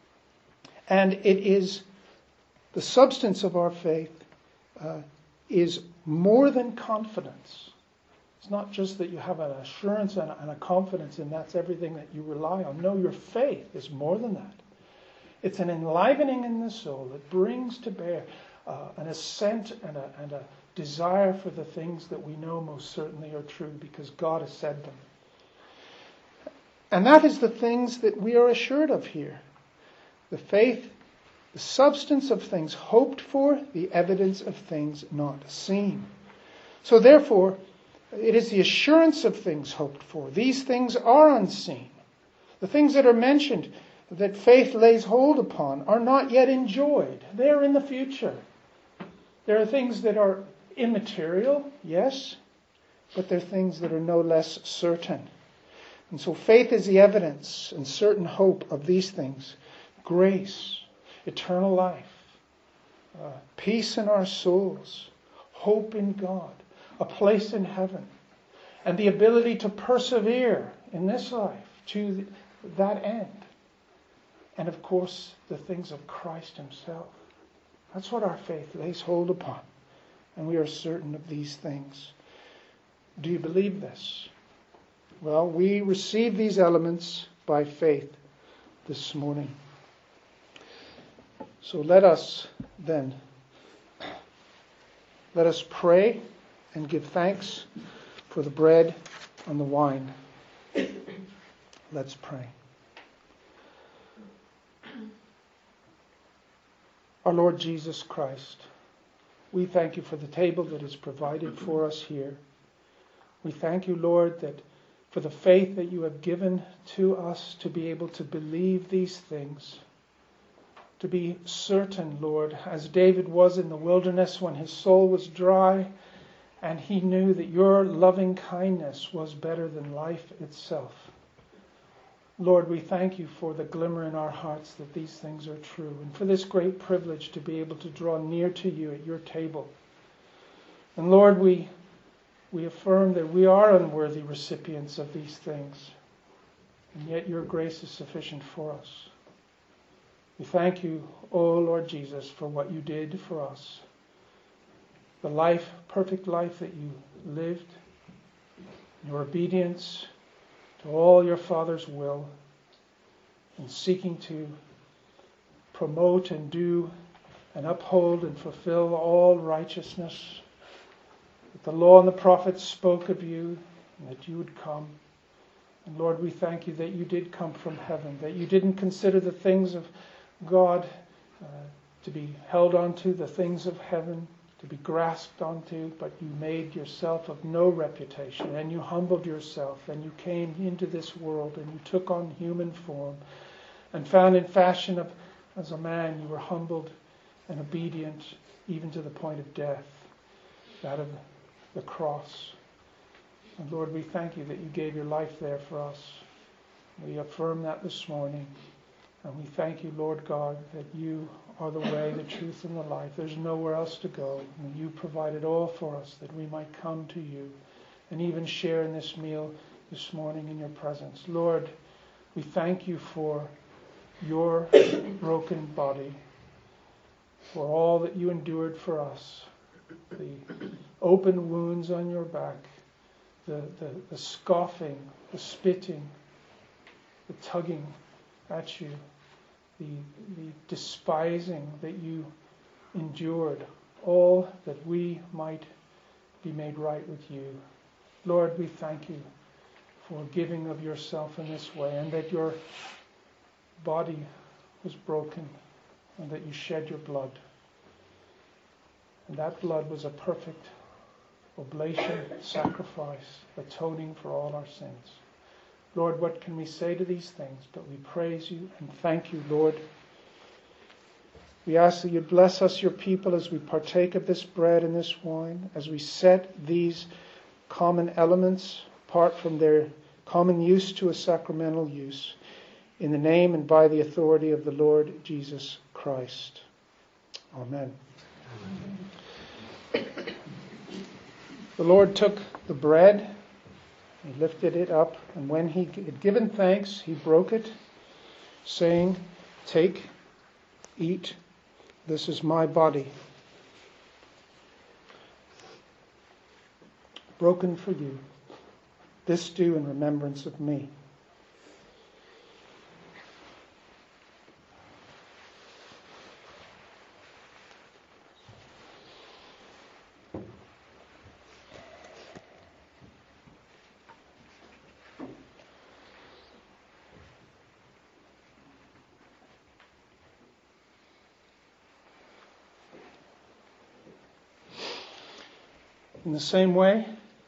And it is the substance of our faith uh, is more than confidence. It's not just that you have an assurance and a confidence and that's everything that you rely on. No, your faith is more than that. It's an enlivening in the soul. It brings to bear uh, an assent and a, and a desire for the things that we know most certainly are true because God has said them. And that is the things that we are assured of here. The faith, the substance of things hoped for, the evidence of things not seen. So therefore, it is the assurance of things hoped for. These things are unseen. The things that are mentioned that faith lays hold upon are not yet enjoyed. They are in the future. There are things that are immaterial, yes, but they're things that are no less certain. And so faith is the evidence and certain hope of these things. Grace, eternal life, uh, peace in our souls, hope in God, a place in heaven, and the ability to persevere in this life to that end. And of course, the things of Christ himself. That's what our faith lays hold upon. And we are certain of these things. Do you believe this? Well, we receive these elements by faith this morning. So let us then, let us pray and give thanks for the bread and the wine. Let's pray. Our Lord Jesus Christ, we thank you for the table that is provided for us here. We thank you, Lord, that for the faith that you have given to us to be able to believe these things, to be certain, Lord, as David was in the wilderness when his soul was dry and he knew that your loving kindness was better than life itself. Lord, we thank you for the glimmer in our hearts that these things are true, and for this great privilege to be able to draw near to you at your table. And Lord, we we affirm that we are unworthy recipients of these things, and yet your grace is sufficient for us. We thank you, O Lord Jesus, for what you did for us. The life, perfect life that you lived, your obedience to all your Father's will, and seeking to promote and do and uphold and fulfill all righteousness. That the law and the prophets spoke of you, and that you would come. And Lord, we thank you that you did come from heaven, that you didn't consider the things of God uh, to be held onto, the things of heaven to be grasped onto, but you made yourself of no reputation, and you humbled yourself, and you came into this world, and you took on human form, and found in fashion of as a man you were humbled and obedient even to the point of death, that of the cross. And Lord, we thank you that you gave your life there for us. We affirm that this morning. And we thank you, Lord God, that you are the way, the truth, and the life. There's nowhere else to go. And you provided all for us that we might come to you and even share in this meal this morning in your presence. Lord, we thank you for your broken body, for all that you endured for us, the open wounds on your back, the, the, the scoffing, the spitting, the tugging at you, the, the despising that you endured, all that we might be made right with you. Lord, we thank you for giving of yourself in this way, and that your body was broken, and that you shed your blood. And that blood was a perfect oblation, sacrifice, atoning for all our sins. Lord, what can we say to these things? But we praise you and thank you, Lord. We ask that you bless us, your people, as we partake of this bread and this wine, as we set these common elements apart from their common use to a sacramental use, in the name and by the authority of the Lord Jesus Christ. Amen. Amen. The Lord took the bread, he lifted it up, and when he had given thanks, he broke it, saying, "Take, eat, this is my body, broken for you. This do in remembrance of me." In the same way,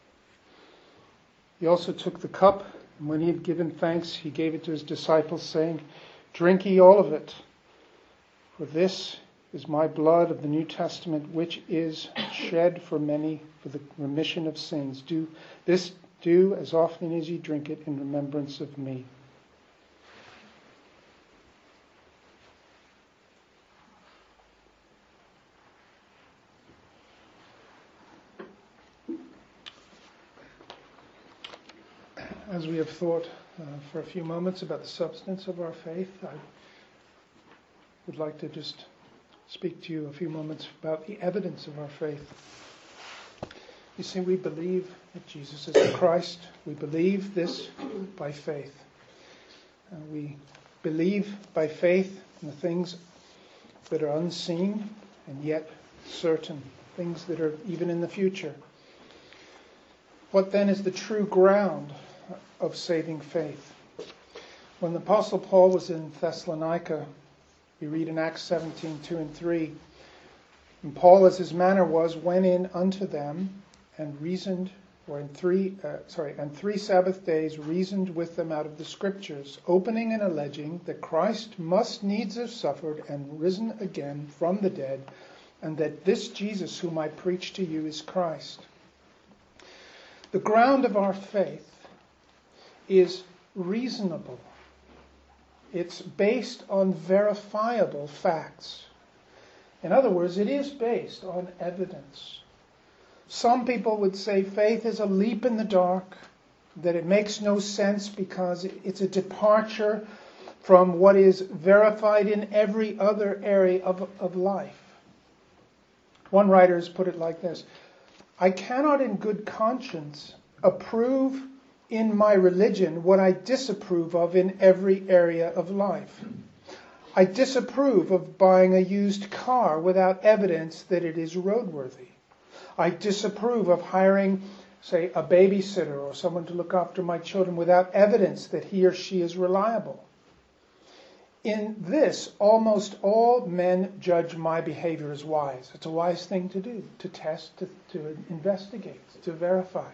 he also took the cup, and when he had given thanks, he gave it to his disciples, saying, "Drink ye all of it, for this is my blood of the New Testament, which is shed for many for the remission of sins. Do this do as often as ye drink it in remembrance of me." As we have thought uh, for a few moments about the substance of our faith, I would like to just speak to you a few moments about the evidence of our faith. You see, we believe that Jesus is the Christ. We believe this by faith. Uh, we believe by faith in the things that are unseen and yet certain, things that are even in the future. What then is the true ground of saving faith? When the Apostle Paul was in Thessalonica, we read in Acts seventeen, two and three, and Paul, as his manner was, went in unto them and reasoned, or in three, uh, sorry, and three Sabbath days reasoned with them out of the Scriptures, opening and alleging that Christ must needs have suffered and risen again from the dead, and that this Jesus whom I preach to you is Christ. The ground of our faith is reasonable. It's based on verifiable facts. In other words, it is based on evidence. Some people would say faith is a leap in the dark, that it makes no sense because it's a departure from what is verified in every other area of, of life. One writer has put it like this: I cannot in good conscience approve in my religion what I disapprove of in every area of life. I disapprove of buying a used car without evidence that it is roadworthy. I disapprove of hiring, say, a babysitter or someone to look after my children without evidence that he or she is reliable. In this, almost all men judge my behavior as wise. It's a wise thing to do, to test, to, to investigate, to verify.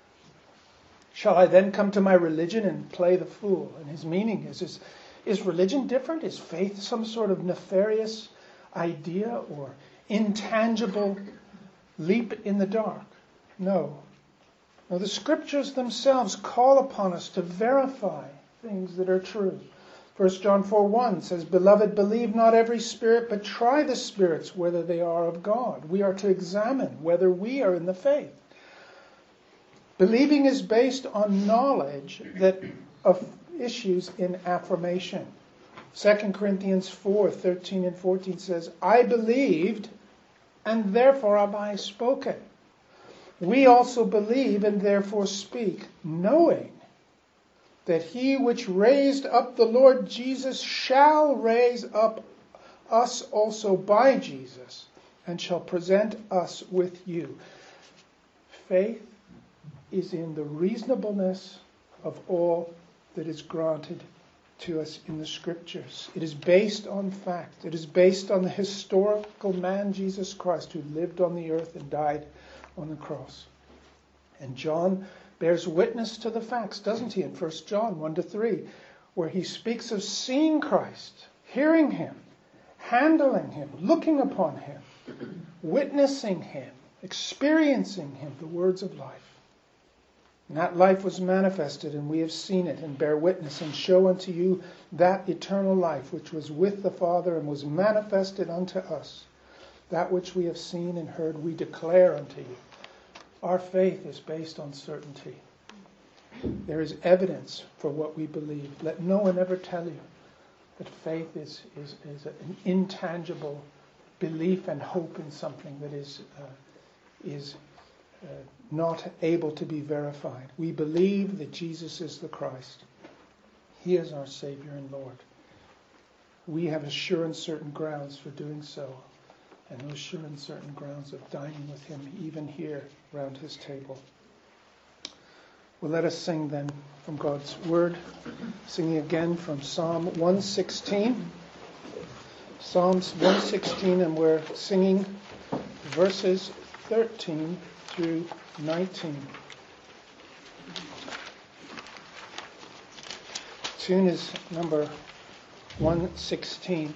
Shall I then come to my religion and play the fool? And his meaning is, is, is religion different? Is faith some sort of nefarious idea or intangible leap in the dark? No. No, the Scriptures themselves call upon us to verify things that are true. First John four one says, "Beloved, believe not every spirit, but try the spirits whether they are of God." We are to examine whether we are in the faith. Believing is based on knowledge that of issues in affirmation. Second Corinthians four, thirteen and fourteen says, "I believed, and therefore have I spoken. We also believe, and therefore speak, knowing that he which raised up the Lord Jesus shall raise up us also by Jesus, and shall present us with you." Faith is in the reasonableness of all that is granted to us in the Scriptures. It is based on fact. It is based on the historical man Jesus Christ, who lived on the earth and died on the cross. And John bears witness to the facts, doesn't he, in First John one to three, where he speaks of seeing Christ, hearing him, handling him, looking upon him, witnessing him, experiencing him, the words of life. And that life was manifested, and we have seen it, and bear witness, and show unto you that eternal life which was with the Father and was manifested unto us. That which we have seen and heard we declare unto you. Our faith is based on certainty. There is evidence for what we believe. Let no one ever tell you that faith is, is, is an intangible belief and hope in something that is, uh, is uh, not able to be verified. We believe that Jesus is the Christ. He is our Savior and Lord. We have a sure and certain grounds for doing so, and those sure and certain grounds of dining with him even here around his table. Well, let us sing then from God's Word, singing again from Psalm one sixteen. Psalms one sixteen, and we're singing verses thirteen through nineteen. Tune is number one sixteen.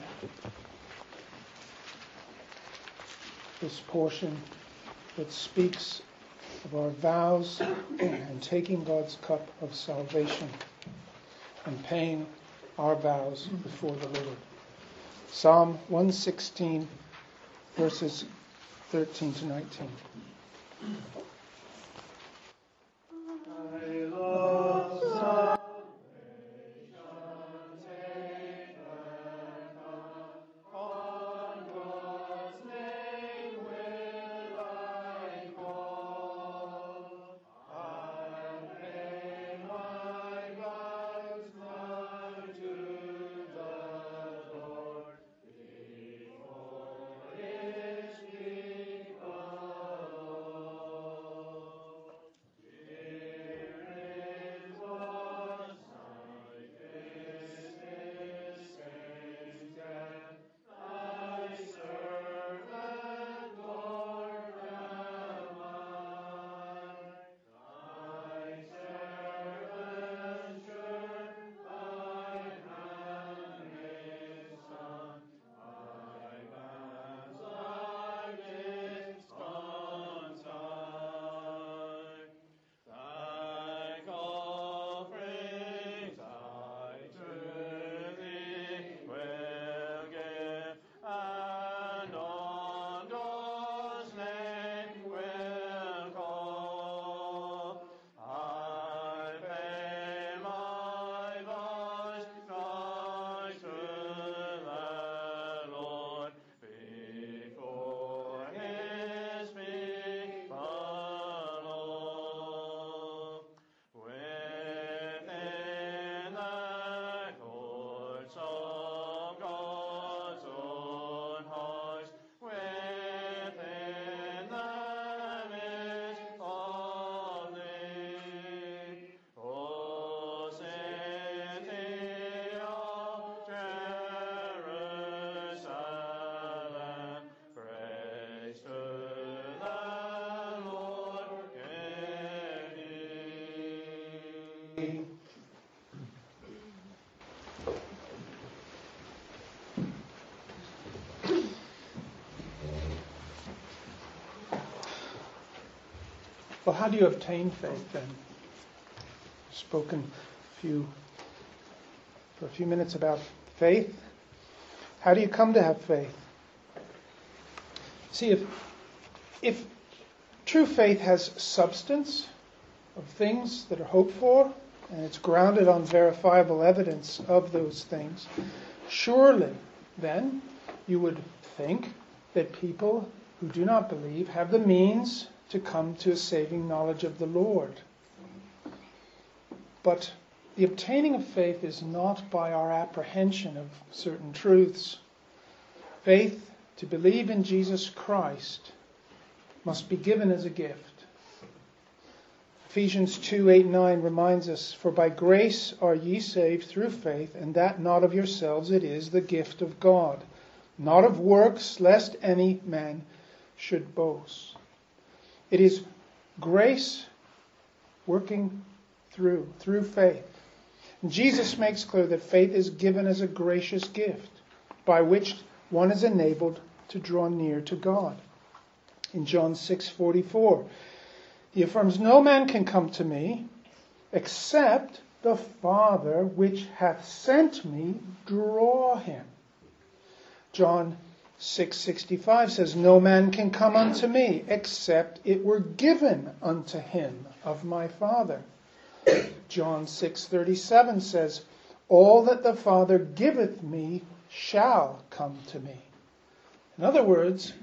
This portion that speaks of our vows and taking God's cup of salvation and paying our vows before the Lord. Psalm one sixteen, verses thirteen to nineteen. Well, how do you obtain faith then? I've spoken a few, for a few minutes about faith. How do you come to have faith? See, if, if true faith has substance of things that are hoped for, and it's grounded on verifiable evidence of those things, surely then you would think that people who do not believe have the means to come to a saving knowledge of the Lord. But the obtaining of faith is not by our apprehension of certain truths. Faith, to believe in Jesus Christ, must be given as a gift. Ephesians two, eight, nine reminds us, "For by grace are ye saved through faith, and that not of yourselves, it is the gift of God, not of works, lest any man should boast." It is grace working through, through faith. And Jesus makes clear that faith is given as a gracious gift by which one is enabled to draw near to God. In John six forty-four, he affirms, "No man can come to me except the Father which hath sent me draw him." John six sixty-five says, "No man can come unto me except it were given unto him of my Father." John six thirty-seven says, "All that the Father giveth me shall come to me." In other words,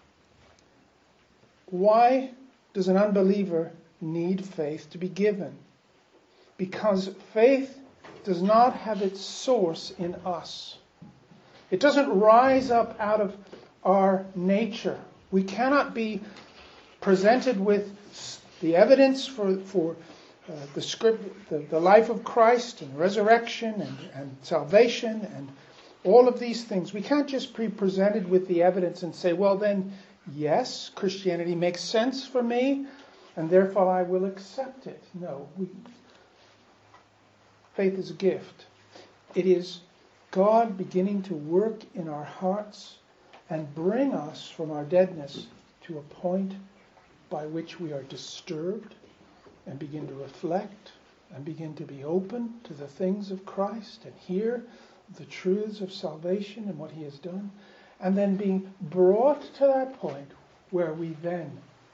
why does an unbeliever need faith to be given? Because faith does not have its source in us. It doesn't rise up out of our nature. We cannot be presented with the evidence for, for uh, the, script, the, the life of Christ and resurrection and, and salvation and all of these things. We can't just be presented with the evidence and say, well then, yes, Christianity makes sense for me, and therefore I will accept it. No, we, faith is a gift. It is God beginning to work in our hearts and bring us from our deadness to a point by which we are disturbed and begin to reflect and begin to be open to the things of Christ and hear the truths of salvation and what he has done, and then being brought to that point where we then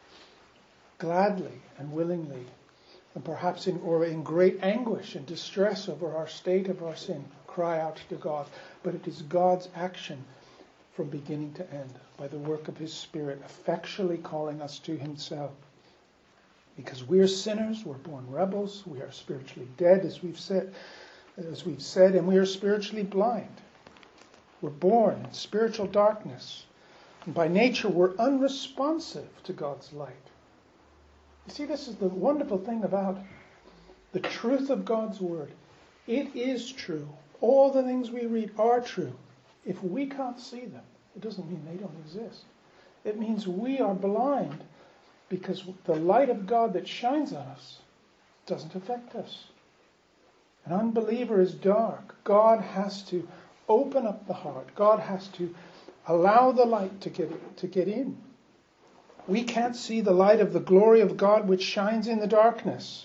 gladly and willingly, and perhaps in or in great anguish and distress over our state of our sin, cry out to God. But it is God's action from beginning to end by the work of his Spirit, effectually calling us to himself. Because we are sinners, we're born rebels, we are spiritually dead, as we've said, as we've said, and we are spiritually blind. We're born in spiritual darkness. And by nature, we're unresponsive to God's light. You see, this is the wonderful thing about the truth of God's word. It is true. All the things we read are true. If we can't see them, it doesn't mean they don't exist. It means we are blind because the light of God that shines on us doesn't affect us. An unbeliever is dark. God has to open up the heart. God has to allow the light to get, to get in. We can't see the light of the glory of God which shines in the darkness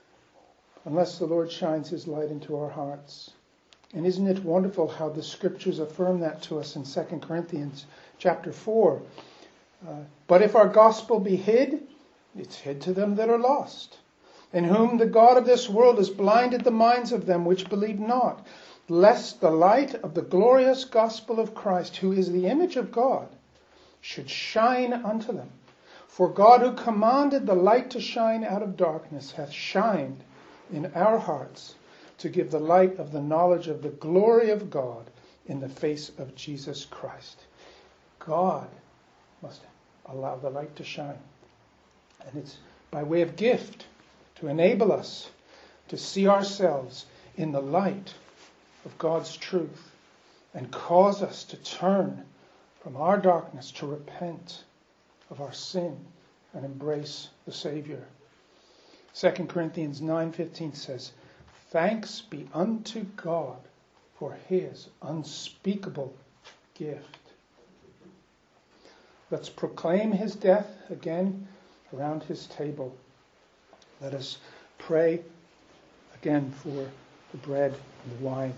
unless the Lord shines his light into our hearts. And isn't it wonderful how the scriptures affirm that to us in Second Corinthians chapter four? Uh, but if our gospel be hid, it's hid to them that are lost, in whom the God of this world has blinded the minds of them which believe not, lest the light of the glorious gospel of Christ, who is the image of God, should shine unto them. For God, who commanded the light to shine out of darkness, hath shined in our hearts to give the light of the knowledge of the glory of God in the face of Jesus Christ. God must allow the light to shine. And it's by way of gift to enable us to see ourselves in the light of God's truth and cause us to turn from our darkness to repent of our sin and embrace the Savior. Second Corinthians nine fifteen says, "Thanks be unto God for his unspeakable gift." Let's proclaim his death again around his table. Let us pray again for the bread and the wine.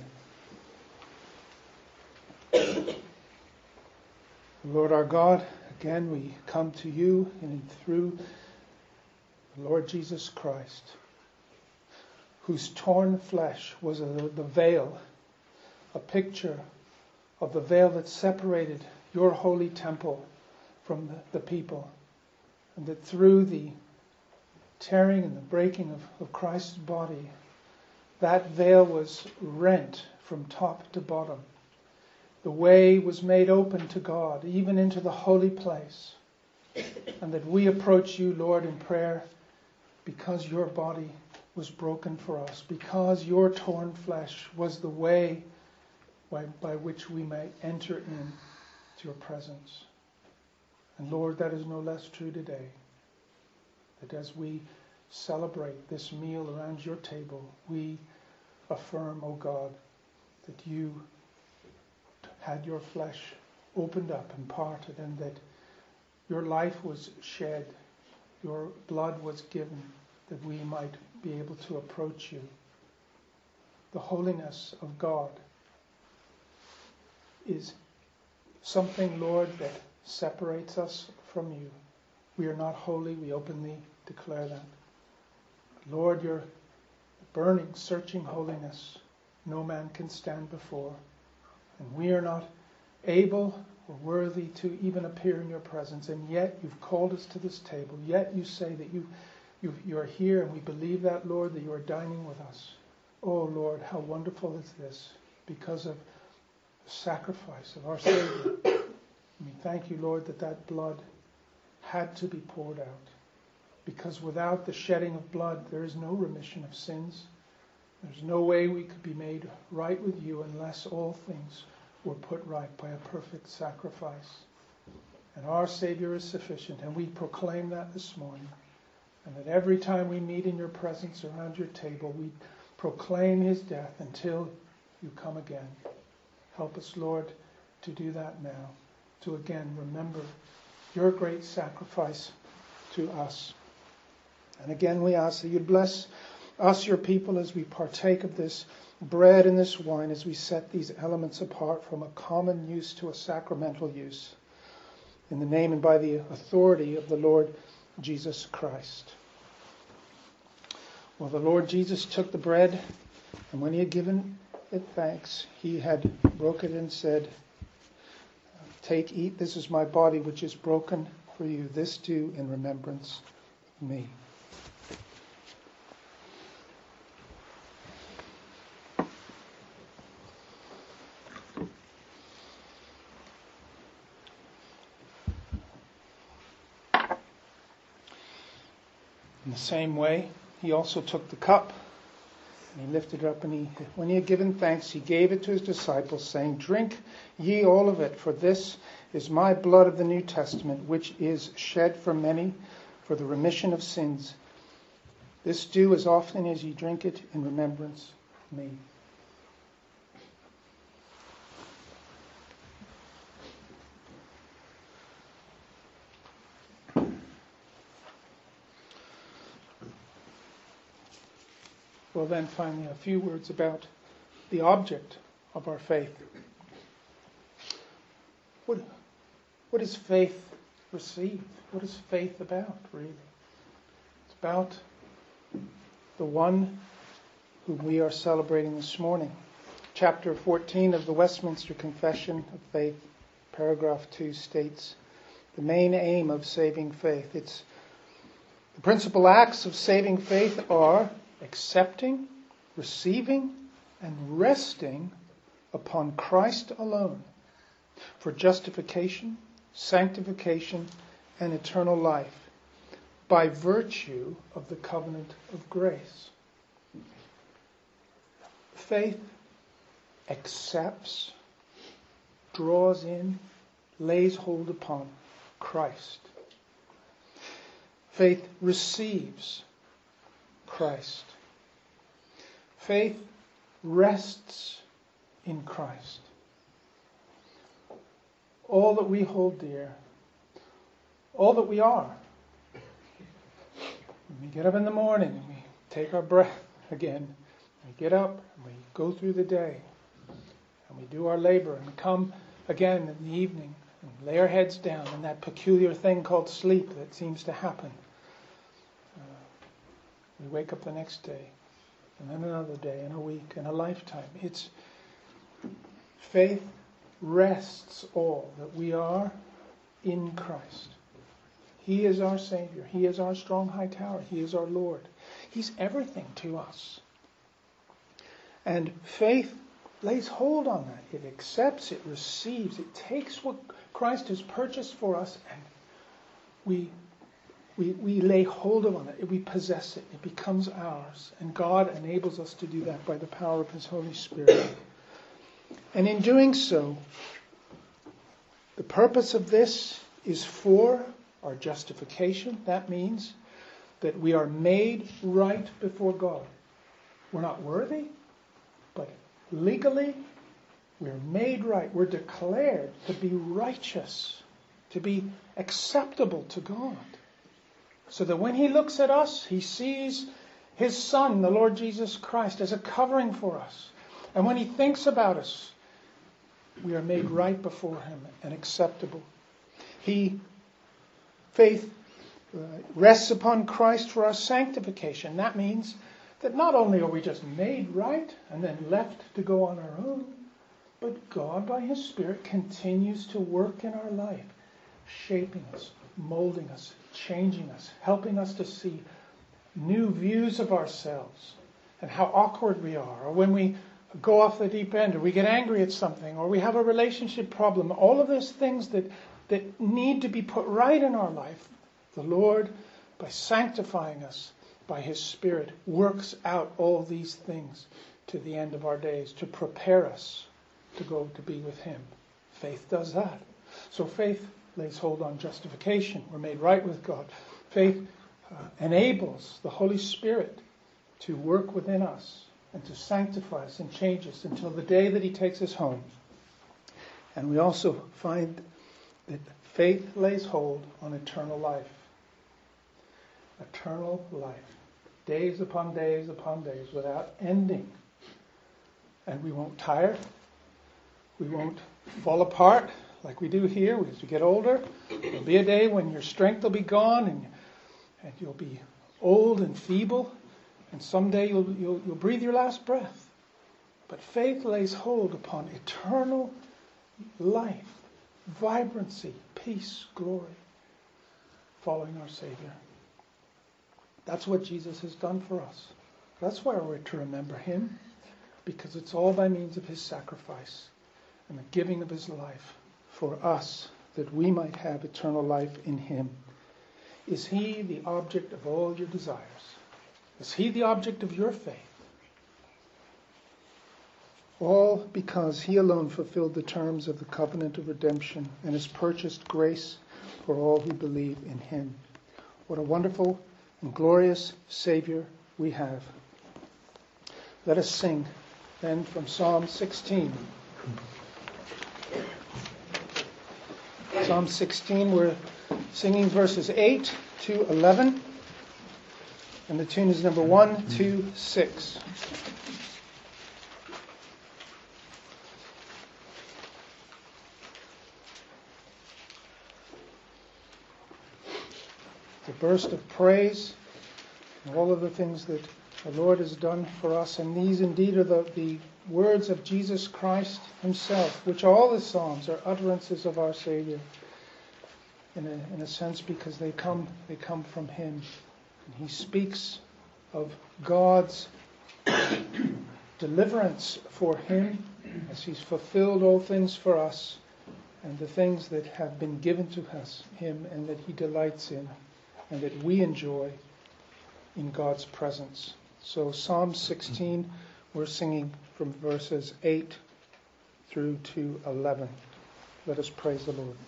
Lord our God, again we come to you in and through the Lord Jesus Christ, whose torn flesh was a, the veil, a picture of the veil that separated your holy temple from the, the people, and that through the tearing and the breaking of, of Christ's body, that veil was rent from top to bottom. The way was made open to God, even into the holy place. And that we approach you, Lord, in prayer because your body was broken for us, because your torn flesh was the way by, by which we may enter in to your presence. And Lord, that is no less true today. That as we celebrate this meal around your table, we affirm, O God, that you had your flesh opened up and parted, and that your life was shed, your blood was given, that we might be able to approach you. The holiness of God is something, Lord, that separates us from you. We are not holy, we openly declare that. Lord, your burning, searching holiness, no man can stand before. And we are not able or worthy to even appear in your presence. And yet you've called us to this table. Yet you say that you, you, you are here, and we believe that, Lord, that you are dining with us. Oh, Lord, how wonderful is this because of the sacrifice of our Savior. We thank you, Lord, that that blood had to be poured out. Because without the shedding of blood, there is no remission of sins. There's no way we could be made right with you unless all things were put right by a perfect sacrifice. And our Savior is sufficient. And we proclaim that this morning. And that every time we meet in your presence around your table, we proclaim his death until you come again. Help us, Lord, to do that now. To again remember your great sacrifice to us. And again we ask that you'd bless us, your people, as we partake of this bread and this wine, as we set these elements apart from a common use to a sacramental use. In the name and by the authority of the Lord Jesus Christ. Well, the Lord Jesus took the bread, and when he had given it thanks, he had broken it and said, "Take, eat, this is my body which is broken for you. This do in remembrance of me." In the same way, he also took the cup, and he lifted it up, and he, when he had given thanks, he gave it to his disciples, saying, "Drink ye all of it, for this is my blood of the New Testament, which is shed for many for the remission of sins. This do as often as ye drink it in remembrance of me." Well, then, finally, a few words about the object of our faith. What, what is faith receive? What is faith about, really? It's about the one whom we are celebrating this morning. Chapter fourteen of the Westminster Confession of Faith, paragraph two, states the main aim of saving faith. It's the principal acts of saving faith are accepting, receiving, and resting upon Christ alone for justification, sanctification, and eternal life by virtue of the covenant of grace. Faith accepts, draws in, lays hold upon Christ. Faith receives Christ. Faith rests in Christ. All that we hold dear, all that we are. When we get up in the morning and we take our breath again, we get up and we go through the day and we do our labor and come again in the evening and lay our heads down in that peculiar thing called sleep that seems to happen. We wake up the next day, and then another day, and a week, and a lifetime. It's faith rests all that we are in Christ. He is our Savior. He is our strong high tower. He is our Lord. He's everything to us. And faith lays hold on that. It accepts, it receives, it takes what Christ has purchased for us, and we We, we lay hold of it. We possess it. It becomes ours. And God enables us to do that by the power of his Holy Spirit. And in doing so, the purpose of this is for our justification. That means that we are made right before God. We're not worthy, but legally we're made right. We're declared to be righteous, to be acceptable to God. So that when he looks at us, he sees his Son, the Lord Jesus Christ, as a covering for us. And when he thinks about us, we are made right before him and acceptable. He, faith uh, rests upon Christ for our sanctification. That means that not only are we just made right and then left to go on our own, but God, by his Spirit, continues to work in our life, shaping us, molding us, changing us, helping us to see new views of ourselves and how awkward we are, or when we go off the deep end, or we get angry at something, or we have a relationship problem. All of those things that, that need to be put right in our life, the Lord, by sanctifying us by his Spirit, works out all these things to the end of our days to prepare us to go to be with him. Faith does that. So faith lays hold on justification. We're made right with God. Faith uh, enables the Holy Spirit to work within us and to sanctify us and change us until the day that he takes us home. And we also find that faith lays hold on eternal life. Eternal life. Days upon days upon days without ending. And we won't tire. We won't fall apart like we do here as we get older. There'll be a day when your strength will be gone and, and you'll be old and feeble. And someday you'll, you'll, you'll breathe your last breath. But faith lays hold upon eternal life, vibrancy, peace, glory, following our Savior. That's what Jesus has done for us. That's why we're to remember him, because it's all by means of his sacrifice and the giving of his life for us, that we might have eternal life in him. Is he the object of all your desires? Is he the object of your faith? All because he alone fulfilled the terms of the covenant of redemption and has purchased grace for all who believe in him. What a wonderful and glorious Savior we have. Let us sing then from Psalm sixteen. Psalm sixteen, we're singing verses eight to eleven. And the tune is number one, two, six. The burst of praise and all of the things that the Lord has done for us. And these indeed are the, the words of Jesus Christ himself, which all the Psalms are utterances of our Savior, in a, in a sense, because they come, they come from him. And he speaks of God's deliverance for him as he's fulfilled all things for us, and the things that have been given to us, him, and that he delights in, and that we enjoy in God's presence. So Psalm sixteen, we're singing from verses eight through to eleven. Let us praise the Lord.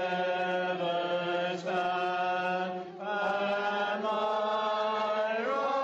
Am I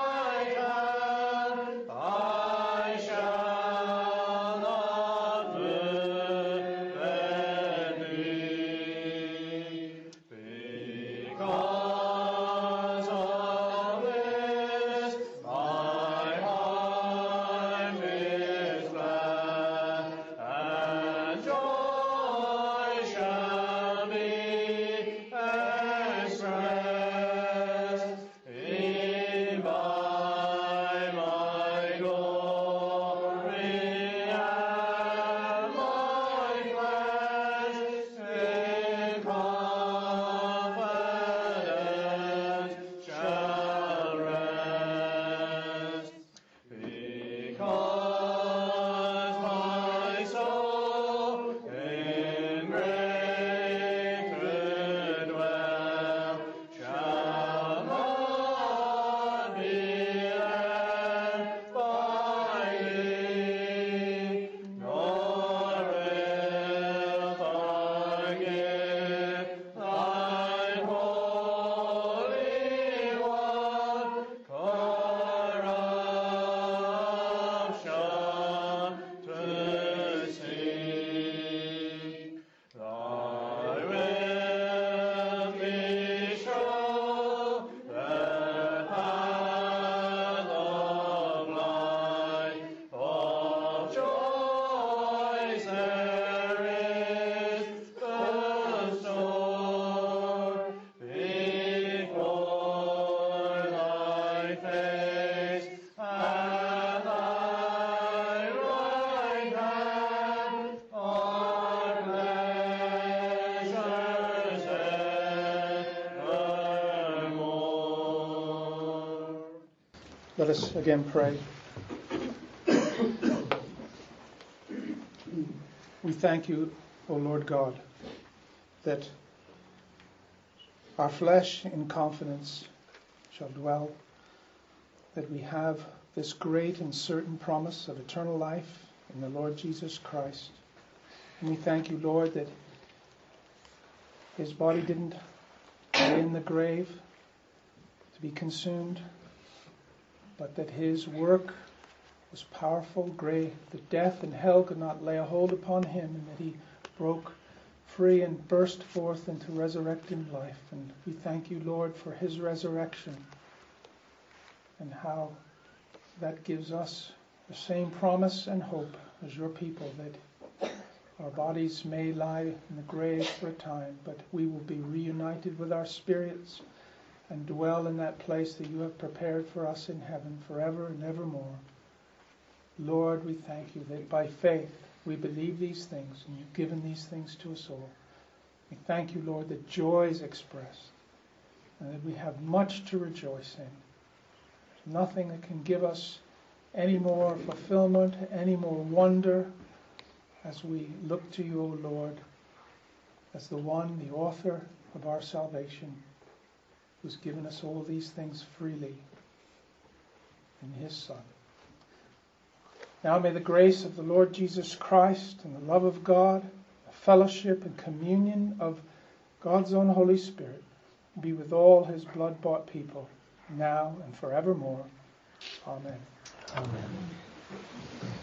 Let us again pray. We thank you, O Lord God, that our flesh in confidence shall dwell, that we have this great and certain promise of eternal life in the Lord Jesus Christ. And we thank you, Lord, that his body didn't lay in the grave to be consumed, but that his work was powerful, great, that death and hell could not lay a hold upon him, and that he broke free and burst forth into resurrecting life. And we thank you, Lord, for his resurrection and how that gives us the same promise and hope as your people, that our bodies may lie in the grave for a time, but we will be reunited with our spirits and dwell in that place that you have prepared for us in heaven forever and evermore. Lord, we thank you that by faith we believe these things, and you've given these things to us all. We thank you, Lord, that joy is expressed, and that we have much to rejoice in. There's nothing that can give us any more fulfillment, any more wonder, as we look to you, O Lord, as the one, the author of our salvation, who's given us all these things freely in his Son. Now may the grace of the Lord Jesus Christ and the love of God, the fellowship and communion of God's own Holy Spirit be with all his blood-bought people, now and forevermore. Amen. Amen.